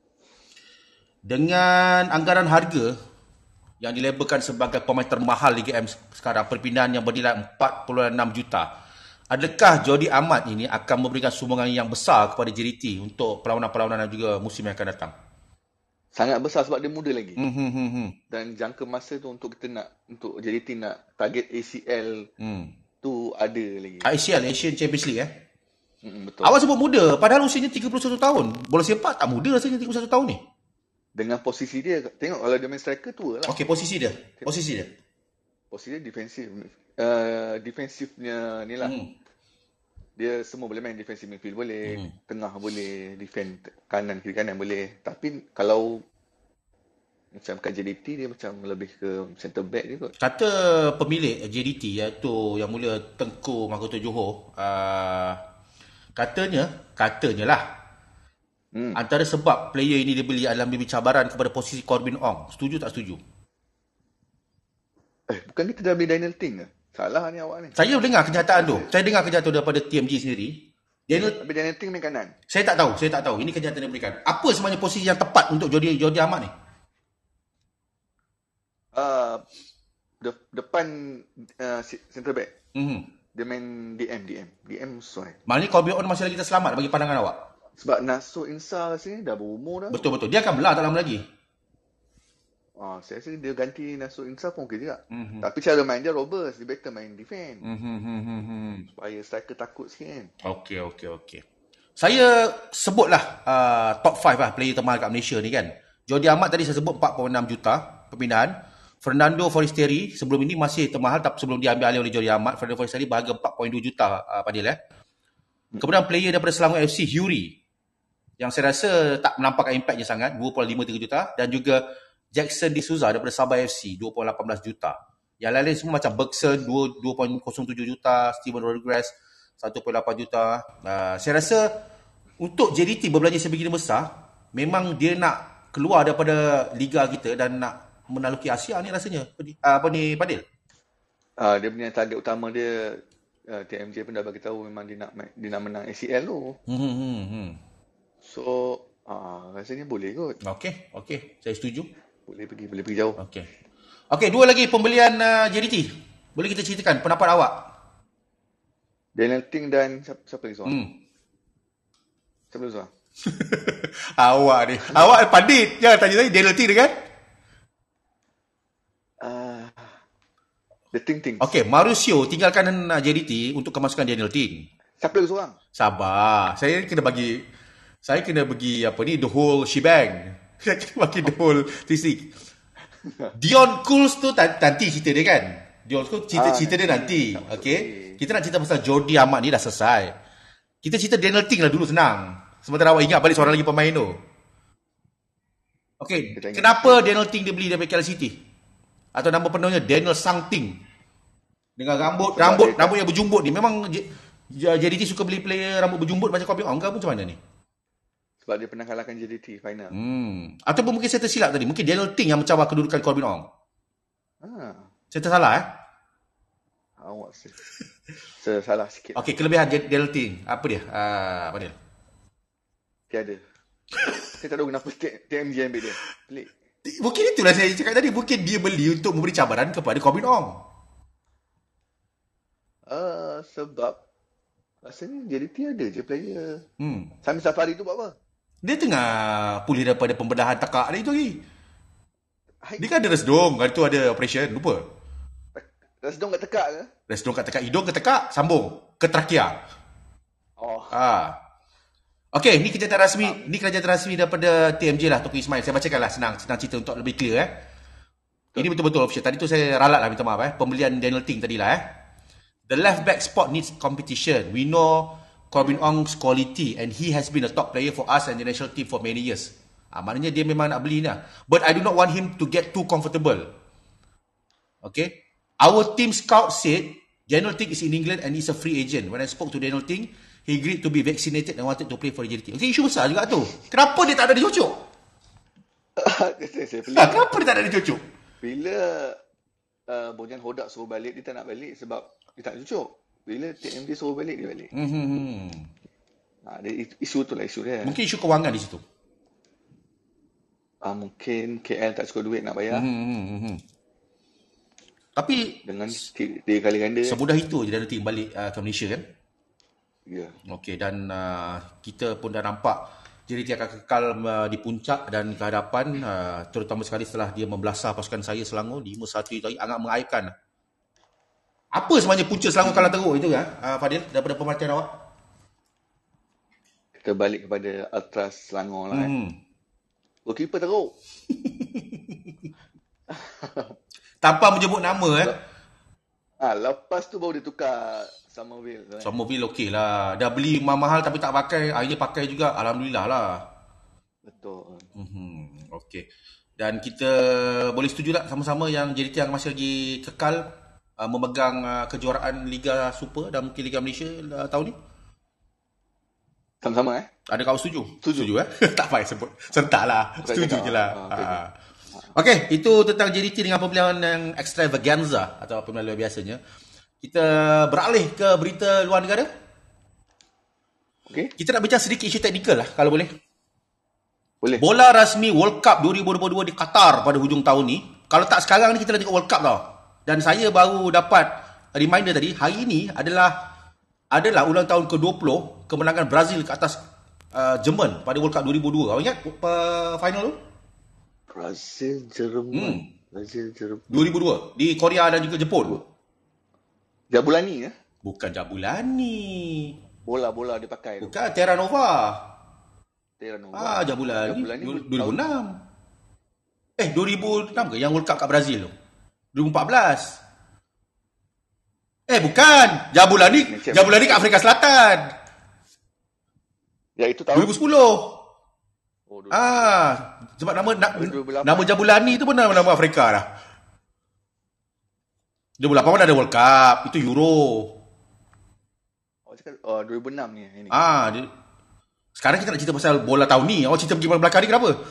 Dengan anggaran harga yang dilabelkan sebagai pemain termahal Liga M sekarang, perpindahan yang bernilai empat puluh enam juta, adakah Jordi Amat ini akan memberikan sumbangan yang besar kepada J D T untuk perlawanan-perlawanan dan juga musim yang akan datang? Sangat besar sebab dia muda lagi. Mm-hmm. Dan jangka masa tu untuk kita nak, untuk J D T nak target A C L Mm. tu ada lagi. A C L, Asian Champions League eh? Mm, betul. Awak sebut muda, padahal usianya tiga puluh satu tahun. Bola sepak tak muda rasanya tiga puluh satu tahun ni. Dengan posisi dia, tengok kalau dia main striker tua lah. Okey, posisi dia. Posisi dia. Posisi dia defensif. Uh, defensifnya ni lah. Hmm. dia semua boleh main. Defensive midfield boleh, Hmm. tengah boleh, defend kanan, kiri kanan boleh. Tapi kalau macam kat J D T, dia macam lebih ke centre back dia kot. Kata pemilik J D T iaitu yang mulia Tengku Mahkota Johor, uh, katanya, katanya lah, Hmm. antara sebab player ini dibeli adalah memberi cabaran kepada posisi Corbin Ong. Setuju tak setuju? Eh, bukan kita dah beli Daniel Ting ke? Salah ni awak ni. Saya dengar kenyataan tu. Saya dengar kenyataan tu daripada T M G sendiri. Daniel, Tapi Daniel Ting main kanan. saya tak tahu, saya tak tahu. Ini kenyataan yang diberikan. Apa sebenarnya posisi yang tepat untuk Jordi Jordi Amat ni? Uh, de, depan uh, centre back. Mhm. Dia main D M, D M. D M sesuai. Maknanya Corbin Ong masih lagi terselamat bagi pandangan awak? Sebab Nasur Insar sini dah berumur dah. Betul-betul. Dia akan belah tak lama lagi. Ah, saya rasa dia ganti Nasur Insar pun okey juga. Mhm. Tapi cara main dia robust. Dia better main defend. Mhm, mhm, mhm. Supaya striker takut sikit kan. Okey, okey, okey. Saya sebutlah uh, top lima lah player termahal kat Malaysia ni kan. Jordi Amat tadi saya sebut empat perpuluhan enam juta perpindahan. Fernando Forestieri sebelum ini masih termahal, tapi sebelum dia ambil alih oleh Jordi Amat, Fernando Forestieri berharga empat perpuluhan dua juta uh, Fadil eh. Kemudian player daripada Selangor F C, Huri, yang saya rasa tak menampakkan impactnya sangat, dua perpuluhan lima tiga juta. Dan juga Jackson D'Souza daripada Sabah F C, dua perpuluhan lapan belas juta. Yang lain-lain semua macam Bergson, dua perpuluhan kosong tujuh juta, Steven Rodriguez, satu perpuluhan lapan juta. Uh, saya rasa untuk J D T berbelanja sebegini besar, memang dia nak keluar daripada liga kita dan nak menaluki Asia ni rasanya. Apa ni, Fadil? Ah, dia punya target utama dia, uh, T M J pun dah bagi tahu memang dia nak dia nak menang A C L tu. Hmm, hmm, hmm. So, ah, rasanya boleh kot. Okey, okey. Saya setuju. Boleh pergi, boleh pergi jauh. Okey. Okey, dua lagi pembelian uh, J D T. Boleh kita ceritakan pendapat awak? Daniel Ting dan siapa, siapa lagi seorang? Hmm. Siapa lagi seorang? Awak ni. Awak pandit. Jangan tanya saya Daniel Ting kan? Ah, The Ting Ting. Okey, Mauricio tinggalkan uh, J D T untuk kemasukan Daniel Ting. Siapa lagi seorang? Sabar. Saya kena bagi saya kena bagi apa ni, the whole shebang. Saya kena bagi the whole three Dion Cools tu nanti cerita dia kan. Dion Cools cerita, Ah, cerita dia nanti. nanti. Okey. Okey. Kita nak cerita pasal Jordi Amat ni dah selesai. Kita cerita Daniel Ting lah dulu, senang. Sementara awak ingat balik seorang lagi pemain tu. Okey, Kita ingat. kenapa Daniel Ting dia beli daripada K L City? Atau nama penuhnya Daniel Sang Ting. Dengan rambut Sebab rambut dia- rambut yang berjumbut ni. Memang J- J D T suka beli player rambut berjumbut macam Corbin Ong ke macam mana ni? Sebab dia pernah kalahkan J D T final. Hmm. Ataupun mungkin saya tersilap tadi. Mungkin Daniel Ting yang mencabar kedudukan Corbin Ong. Ah, Saya tersalah eh? awak sih. Saya salah sikit. Okey, kelebihan Daniel Ting. Apa dia? Ah, apa dia? Tiada. Saya tak tahu kenapa T M J ambil dia. Pelik. Mungkin itulah saya cakap tadi. Mungkin dia beli untuk memberi cabaran kepada Corbin Ong. Ah, sebab rasanya J D T ada je player. Hmm. Sami Safari tu buat apa? Dia tengah pulih daripada pembedahan tekak dia itu lagi. Hai, Dia kan ada resdung. Hari tu ada operation. Lupa. Rasdong kat tekak ke? Resdung kat tekak hidung ke tekak. Sambung. Ke trakea. Oh, Ah. Okey, ni kenyataan rasmi. Ni kenyataan rasmi daripada T M J lah, Tuku Ismail. Saya bacakan lah, senang, senang cerita untuk lebih clear eh. Ini betul-betul official. Tadi tu saya ralat lah, minta maaf eh. Pembelian Daniel Ting tadi lah eh. The left back spot needs competition. We know Corbin Ong's quality and he has been a top player for us and the national team for many years. Ah, maknanya dia memang nak beli ni lah. But I do not want him to get too comfortable. Okay. Our team scout said Daniel Ting is in England and he's a free agent. When I spoke to Daniel Ting, he agreed to be vaccinated and wanted to play for the J D T. Okay, isu besar juga tu. Kenapa dia tak ada di cucuk? saya, saya pelik. Ha, kenapa dia tak ada di cucuk? Bila uh, Bojan Hodak suruh balik, dia tak nak balik sebab dia tak cucuk. Bila T M J suruh balik, dia balik. Hmm. Ha, dia, isu tu lah isu dia. Mungkin isu kewangan di situ. Ah, mungkin K L tak cukup duit nak bayar. Hmm, hmm, hmm. Tapi Dengan tiga kali ganda. semudah itu je Daniel Ting balik uh, ke Malaysia kan? Ya. Okey, dan uh, kita pun dah nampak J D T akan kekal uh, di puncak dan ke hadapan, uh, terutama sekali setelah dia membelasah pasukan saya Selangor lima satu itu lagi, agak mengaibkan. Apa sebenarnya punca Selangor kalah teruk itu kan, uh, Fadil, daripada pemerhatian awak? Kita balik kepada Ultras Selangor lah. Hmm. Hmm. Goalkeeper teruk. Tanpa menyebut nama eh. Ah, lepas tu baru dia tukar Somerville. Right? Somerville okey lah. Dah beli mahal-mahal tapi tak pakai, akhirnya pakai juga. Alhamdulillah lah. Betul. Mm-hmm. Okey. Dan kita boleh setuju tak sama-sama yang J D T yang masih lagi kekal uh, memegang uh, kejuaraan Liga Super dan mungkin Liga Malaysia uh, tahun ni? Sama-sama eh? Ada kau setuju? Setuju. Setuju eh? Tak payah sebut. Sentak lah. Setuju je lah. Ah, okay. Uh. Okey, itu tentang J D T dengan pembelian yang extravaganza atau pembelian luar biasanya. Kita beralih ke berita luar negara. Okey. Kita nak bincang sedikit isu teknikal lah kalau boleh. Boleh. Bola rasmi World Cup dua ribu dua puluh dua di Qatar pada hujung tahun ni. Kalau tak sekarang ni kita dah tengok World Cup tau. Dan saya baru dapat reminder tadi, hari ini adalah adalah ulang tahun ke dua puluh kemenangan Brazil ke atas uh, Jerman pada World Cup dua ribu dua. Kau ingat uh, final tu? Brazil, Jerman. Hmm. Brazil, Jerman. dua ribu dua di Korea dan juga Jepun. Jabulani ya? Bukan Jabulani. Bola-bola dia pakai tu. Bukan Terra Nova. Terra Nova. Ah, Jabulani, Jabulani dua ribu enam. Eh, dua ribu enam ke yang World Cup kat Brazil tu? dua ribu empat belas. Eh, bukan. Jabulani, Jabulani kat Afrika Selatan. Ya, itu tahun dua ribu sepuluh. Oh, ah, sebab nama na, nama Jabulani tu pun nama, nama Afrika dah. dua ribu lapan pun ada World Cup. Itu Euro. Oh, cakap oh, dua ribu enam ni. Ini. Ah, dia, sekarang kita nak cerita pasal bola tahun ni. Awak cerita pergi belakang ni kenapa?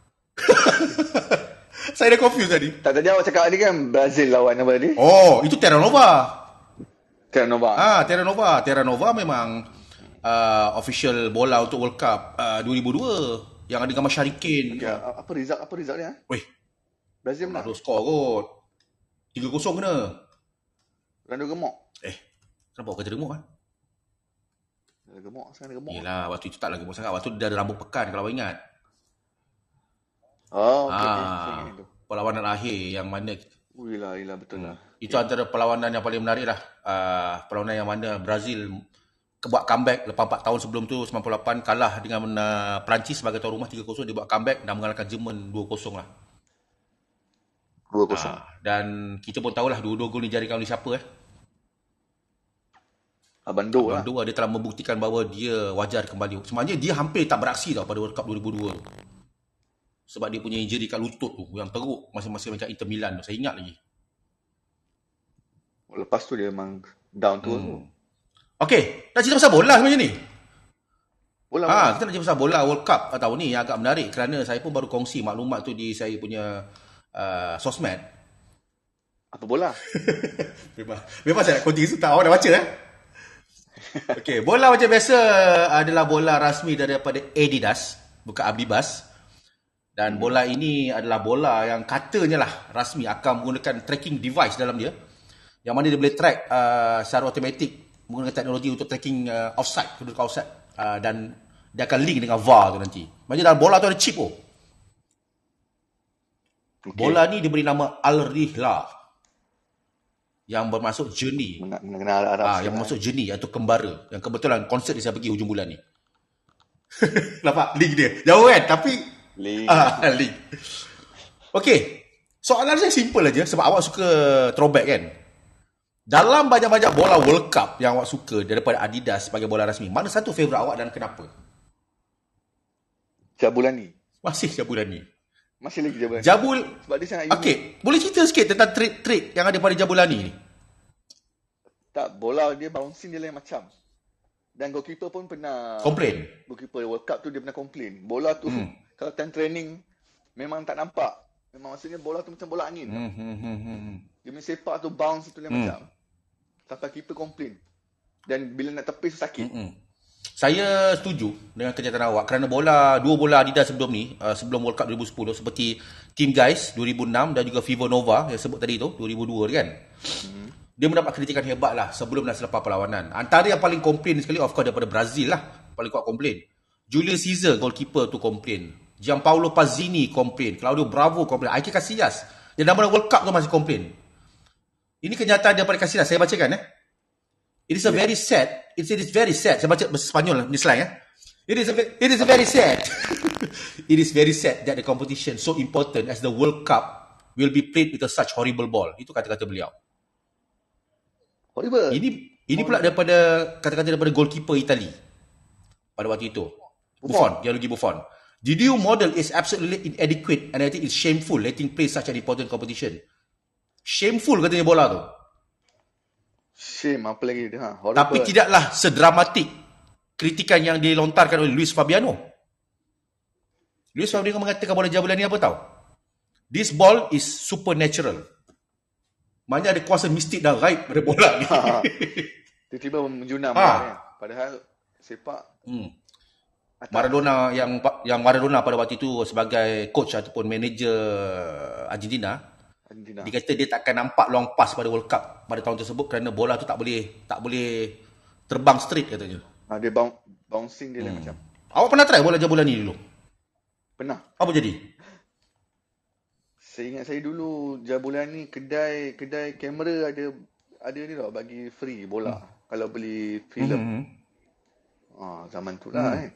Saya dah confused tadi. Tak, tadi awak cakap ni kan Brazil lawan apa tadi? Oh, itu Terra Nova. Terra Nova. Ah, Terra Nova. Terra Nova memang uh, official bola untuk World Cup uh, dua ribu dua yang ada gambar Syarikin. Okay, apa result apa result dia? Weh, Brazil menang. ada skor kot. tiga kosong kena. Randu gemuk. Eh, kenapa awak kata gemuk kan? Ada gemuk, sekarang ada gemuk. Yelah, waktu itu tak lagi gemuk sangat. Waktu tu dia ada rambut pekan kalau awak ingat. Oh, okey. Ah, okay. Perlawanan akhir yang mana Oh, yelah, yelah, betul lah. itu antara perlawanan yang paling menarik lah. Uh, perlawanan yang mana Brazil buat comeback lepas empat tahun sebelum tu, sembilan puluh lapan kalah dengan uh, Perancis sebagai tuan rumah tiga kosong. Dia buat comeback dan mengalahkan Jerman dua kosong lah. dua kosong. Uh, dan kita pun tahulah dua-dua gol ni jadikan oleh siapa eh? Abang Do lah. Abang Do dia telah membuktikan bahawa dia wajar kembali. Sebenarnya dia hampir tak beraksi tau pada World Cup dua ribu dua tu. Sebab dia punya injury kat lutut tu yang teruk masing-masing macam Inter Milan tu. Saya ingat lagi. Lepas tu dia memang down tu. Hmm. Okey, nak cerita pasal bola sebenarnya ni. Bola. Ah, kita nak cerita pasal bola World Cup tahun ni yang agak menarik kerana saya pun baru kongsi maklumat tu di saya punya uh, sosmed. Apa bola? memang, memang saya nak kongsi tak. Awak dah baca eh? Okey, bola macam biasa adalah bola rasmi daripada Adidas, bukan Abibas. Dan bola ini adalah bola yang katanya lah rasmi akan menggunakan tracking device dalam dia. Yang mana dia boleh track uh, secara automatik menggunakan teknologi untuk tracking uh, offside, kedudukan offside. Uh, dan dia akan link dengan V A R tu nanti. Maksudnya dalam bola tu ada chip tu. Okay. Bola ni diberi nama Al-Rihla. Yang bermaksud journey. Mengenal Arab. Ah, yang bermaksud journey atau kembara. Yang kebetulan konsert dia saya pergi hujung bulan ni. Nampak link dia. Jauh kan? Tapi Link. Ah, link. Okey. Soalan saya simple aja sebab awak suka throwback kan. Dalam banyak-banyak bola World Cup yang awak suka daripada Adidas sebagai bola rasmi, mana satu favourite awak dan kenapa? Jabulani. Masih Jabulani. Masih lagi Jabulani. Jabul. Sebab dia sangat unik. Okey, boleh cerita sikit tentang trik-trik yang ada pada Jabulani ni? Tak, bola dia bouncing dia lain macam. Dan goalkeeper pun pernah Komplain. Goalkeeper World Cup tu dia pernah komplain. Bola tu hmm. kalau time training memang tak nampak. Memang maksudnya bola tu macam bola angin. Hmm, hmm, hmm, hmm. Dia punya sepak tu bounce tu lain Hmm. macam. Sampai keeper komplain. Dan bila nak tepis tu sakit. Hmm, hmm. Saya setuju dengan kenyataan awak kerana bola dua bola Adidas sebelum ni, uh, sebelum World Cup dua ribu sepuluh seperti Team Guys dua ribu enam dan juga Vivo Nova yang sebut tadi tu dua ribu dua kan. Hmm. Dia mendapat kritikan hebat lah sebelum dan selepas perlawanan. Antara yang paling komplain sekali of course daripada Brazil lah. Paling kuat komplain. Julius Caesar goalkeeper tu komplain. Gianpaolo Pazzini komplain. Claudio Bravo komplain. Iker Casillas yang dalam World Cup tu masih komplain. Ini kenyataan daripada Casillas. Saya bacakan eh. It is a very sad. It is very sad. Saya baca bahasa Sepanyol ni slang eh. It is a, it is a very sad. It is very sad that the competition so important as the World Cup will be played with a such horrible ball. Itu kata-kata beliau. Horrible. Ini Ini pula daripada, kata-kata daripada goalkeeper Itali pada waktu itu. Buffon, Gianluigi Buffon. The new model is absolutely inadequate and I think it's shameful letting play such an important competition. Shameful katanya bola tu. Shame apa lagi dia? Ha, horrible. Tapi tidaklah sedramatik kritikan yang dilontarkan oleh Luis Fabiano. Luis Fabiano mengatakan bola jabulan ni apa tahu? This ball is supernatural. Maknanya ada kuasa mistik dan gaib pada bola ni. Ha, tiba-tiba menjunam Ha. kan. Padahal sepak Hmm. atas. Maradona yang yang Maradona pada waktu itu sebagai coach ataupun manager Argentina, Argentina. dia kata dia takkan nampak long pass pada World Cup pada tahun tersebut kerana bola tu tak boleh tak boleh terbang straight katanya. Ha, dia boun- bouncing dia Hmm. lah macam. Awak pernah try bola jabulan ni dulu? Pernah. Apa jadi? Saya ingat saya dulu jabulan ni kedai kedai kamera ada ada ni tau bagi free bola Hmm. kalau beli filem. Hmm. Ah, zaman tu lah Hmm. eh.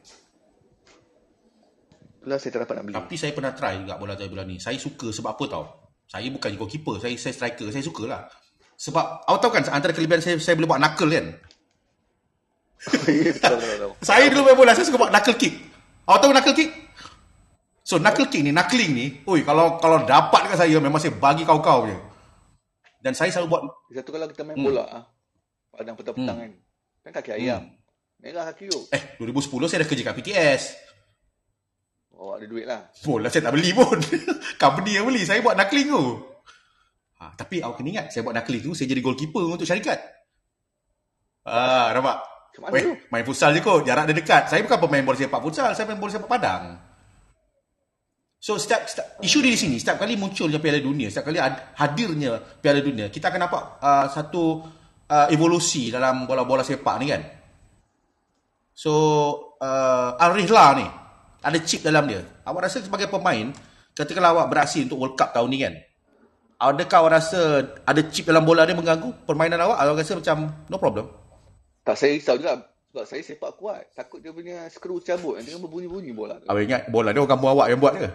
Itulah saya tak dapat nak beli. Tapi saya pernah try juga bola jabulan ni. Saya suka sebab apa tahu? Saya bukan goalkeeper, saya saya striker, saya sukalah. Sebab awak tahu kan antara kelebihan saya saya boleh buat knuckle kan? Ya, betul, betul, betul. Saya dulu main bola, saya suka buat knuckle kick. Awak tahu knuckle kick? So knuckle kick ni, knuckling ni, oi kalau kalau dapat dekat saya memang saya bagi kau-kau je. Dan saya selalu buat Satu kalau kita main Hmm. bola ah, padang petang-petang Hmm. kan. Kan kaki ayam. Merah kaki yuk. eh dua ribu sepuluh saya dah kerja kat P T S. Oh, ada duit lah. Bola saya tak beli pun. Company yang beli, saya buat knuckling tu. Ha, tapi awak kena ingat, saya buat knuckling tu saya jadi goalkeeper untuk syarikat. Ah, nampak? Macam mana Weh, tu? main futsal je kot, jarak dia dekat. Saya bukan pemain bola sepak futsal, saya main bola sepak padang. So setiap, setiap isu dia di sini, setiap kali munculnya Piala Dunia, setiap kali had- hadirnya Piala Dunia, kita akan nampak uh, satu uh, evolusi dalam bola-bola sepak ni kan. So uh, Al-Rihla ni ada chip dalam dia. Awak rasa sebagai pemain, ketika awak beraksi untuk World Cup tahun ni kan, adakah awak rasa ada chip dalam bola dia mengganggu permainan awak? Awak rasa macam no problem? Tak, saya risau juga. Sebab saya sepak kuat. Takut dia punya skru cabut. Nanti kan berbunyi-bunyi bola tu. Awak ingat bola ni orang kampung awak yang buat ke?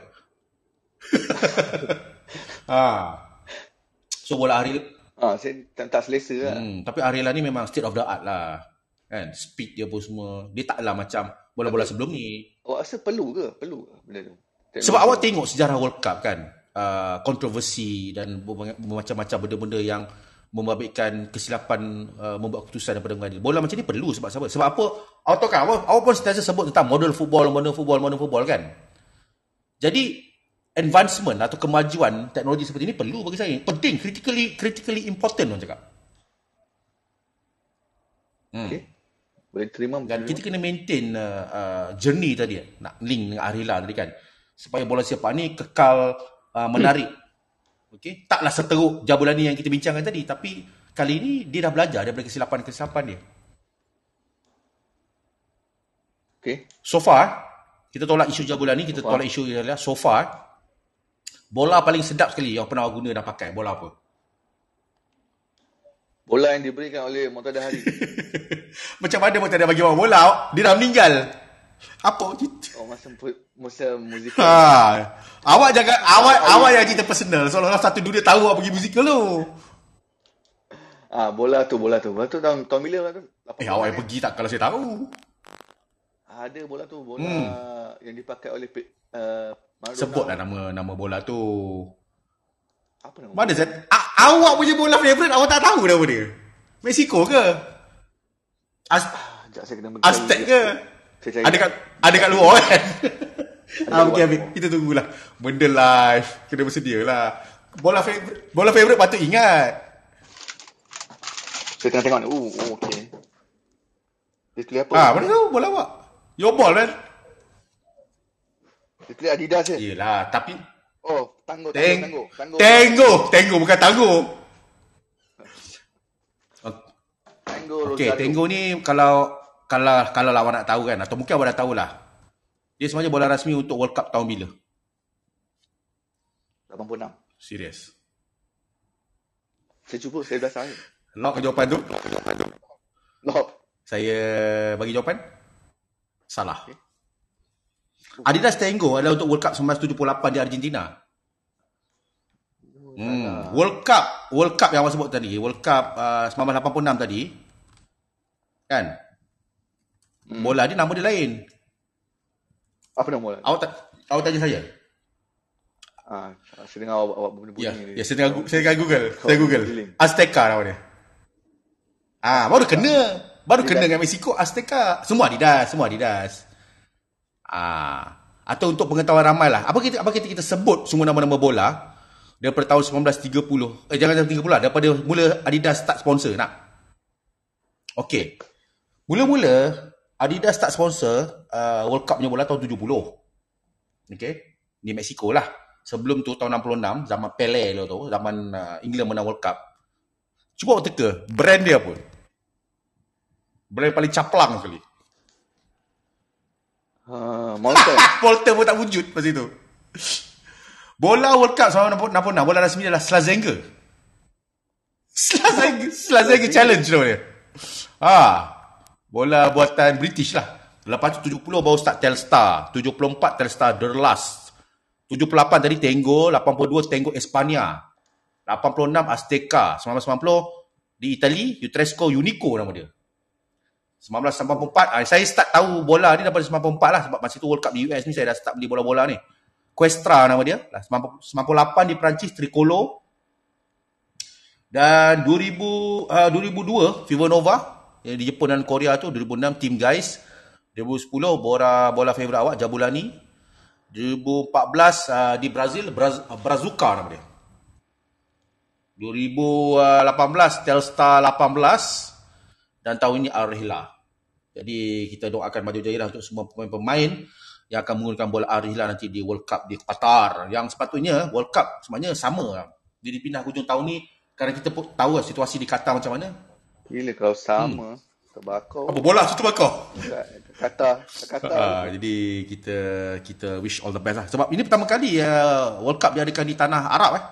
ha. So bola Ariel, Ah, saya tak, tak selesa lah. hmm, tapi Ariel ni memang state of the art lah. Kan, speed dia pun semua. Dia taklah macam bola-bola sebelum ni. Awak rasa perlu ke? Perlu ke benda tu? Teknologi. Sebab awak tengok sejarah World Cup kan, uh, kontroversi dan macam-macam benda-benda yang membabitkan kesilapan uh, membuat keputusan daripada mengadil. Bola macam ni perlu sebab apa? Sebab apa? Awak tahu kan, awak, awak pun sentiasa sebut tentang model football, model football, model football kan. Jadi advancement atau kemajuan teknologi seperti ini perlu bagi saya. Penting, critically critically important orang cakap. Hmm. Okay. Boleh terima. Dan boleh kita kena maintain uh, uh, journey tadi, nak link dengan Arila tadi kan, supaya bola sepak ni kekal uh, menarik. Okey, taklah seteruk jabulan ni yang kita bincangkan tadi, tapi kali ni dia dah belajar daripada kesilapan-kesilapan dia. Okay. So far, kita tolak isu jabulan ni, kita So far. tolak isu ialah so far bola paling sedap sekali yang pernah awak guna dan pakai, bola apa? Bola yang diberikan oleh Montada Hari. Macam mana pun tak ada bagi orang bola, dia dah meninggal. Apa cerita? Oh, masa masa muzik. Ha, awak jangan awak awak yang cerita personal seolah-olah satu dunia tahu awak pergi musikal tu. Ah, bola tu, bola tu. Bola tu tahun, tahun bila tu? Eh, awak yang pergi tak kalau saya tahu. Ada bola tu, bola Hmm. yang dipakai oleh uh, Maradona. Sebutlah nama nama bola tu. Apa nama? Mana Zat? A- awak punya bola favourite awak tak tahu nama dia? Mexico ke? Az- Ah, sekejap saya kena mencari. Aztec ke? Saya cari. Ada kat ada kat luar kan? Ada Ah, okey, luar. Habib. Kita tunggulah. Benda live. Kena bersedia lah. Bola favourite, bola favourite patut ingat. Saya tengah tengok ni. Oh, oh okey. Dia tulis apa? Ah, mana tahu bola awak? Your ball kan? Dia tulis Adidas je. Yelah, tapi Oh, tangguh, Teng tangguh, tangguh. Tenggo, Tenggo bukan tangguh. Tangguh Okey, Rosado. Tenggo ni kalau kalau kalau awak nak tahu kan, atau mungkin awak dah tahulah. Dia sebenarnya bola rasmi untuk World Cup tahun bila? lapan puluh enam. Serius. Saya cuba, saya dah salah. Lock jawapan tu? Lock. Saya bagi jawapan? Salah. Okey. Adidas Tenggo adalah untuk World Cup seribu sembilan ratus tujuh puluh lapan di Argentina. Hmm. World Cup, World Cup yang awak sebut tadi, World Cup uh, seribu sembilan ratus lapan puluh enam tadi, Kan? Hmm. Bola dia nama dia lain. Apa nama? Awak tak, awak tanya saya? Ah, saya dengar awak, awak bunyi-bunyi Ya, ni. ya saya tengah, saya tengah Google. Kau Saya Google. feeling. Azteca nama dia. Ah, baru kena. Baru kena dengan Mexico, Azteca. Semua Adidas, semua Adidas. Ah, atau untuk pengetahuan ramai lah. Apa kita apa kita kita sebut semua nama-nama bola daripada tahun sembilan belas tiga puluh. Eh jangan tiga puluh lah, daripada mula Adidas start sponsor nak. Okey. Mula-mula Adidas start sponsor uh, World Cup punya bola tahun tujuh puluh. Okey. Di Mexico lah. Sebelum tu tahun enam puluh enam, zaman Pele tu, zaman uh, England menang World Cup. Cuba awak teka, brand dia apa? Brand paling caplang sekali. Ha, Molten. Molten pun tak wujud pas itu. Bola World Cup tahun enam puluh enam, bola rasmi adalah Slazenger. Slazenger, Slazenger Challenge nama dia. Ha, bola buatan British lah. Lepas tu tujuh puluh baru start Telstar, tujuh puluh empat Telstar Derlas, tujuh puluh lapan tadi Tango, lapan puluh dua Tango Espanya, lapan puluh enam Azteca, sembilan belas sembilan puluh di Itali Utresco Unico nama dia. sembilan belas sembilan puluh empat, ah, saya start tahu bola ni daripada sembilan puluh empat lah, sebab masa tu World Cup di U S ni saya dah start beli bola-bola ni. Questra nama dia, sembilan puluh lapan di Perancis Tricolor. Dan dua ribu, uh, dua ribu dua Viva Nova yang di Jepun dan Korea tu, dua ribu enam Team Guys, dua ribu sepuluh bola bola favourite awak Jabulani, dua ribu empat belas uh, di Brazil Braz, uh, Brazuca nama dia, dua ribu lapan belas Telstar lapan belas, dan tahun ini Al-Hilal. Jadi kita doakan maju jaya lah untuk semua pemain-pemain yang akan menggunakan bola Al-Hilal nanti di World Cup di Qatar. Yang sepatutnya World Cup sebenarnya sama. Jadi dipindah hujung tahun ni kerana kita pun tahu lah situasi di Qatar macam mana. Gila kalau sama, hmm. terbakar. Apa bola situ bakar? Kata, kata. Uh, jadi kita kita wish all the best lah. Sebab ini pertama kali uh, World Cup diadakan di tanah Arab eh.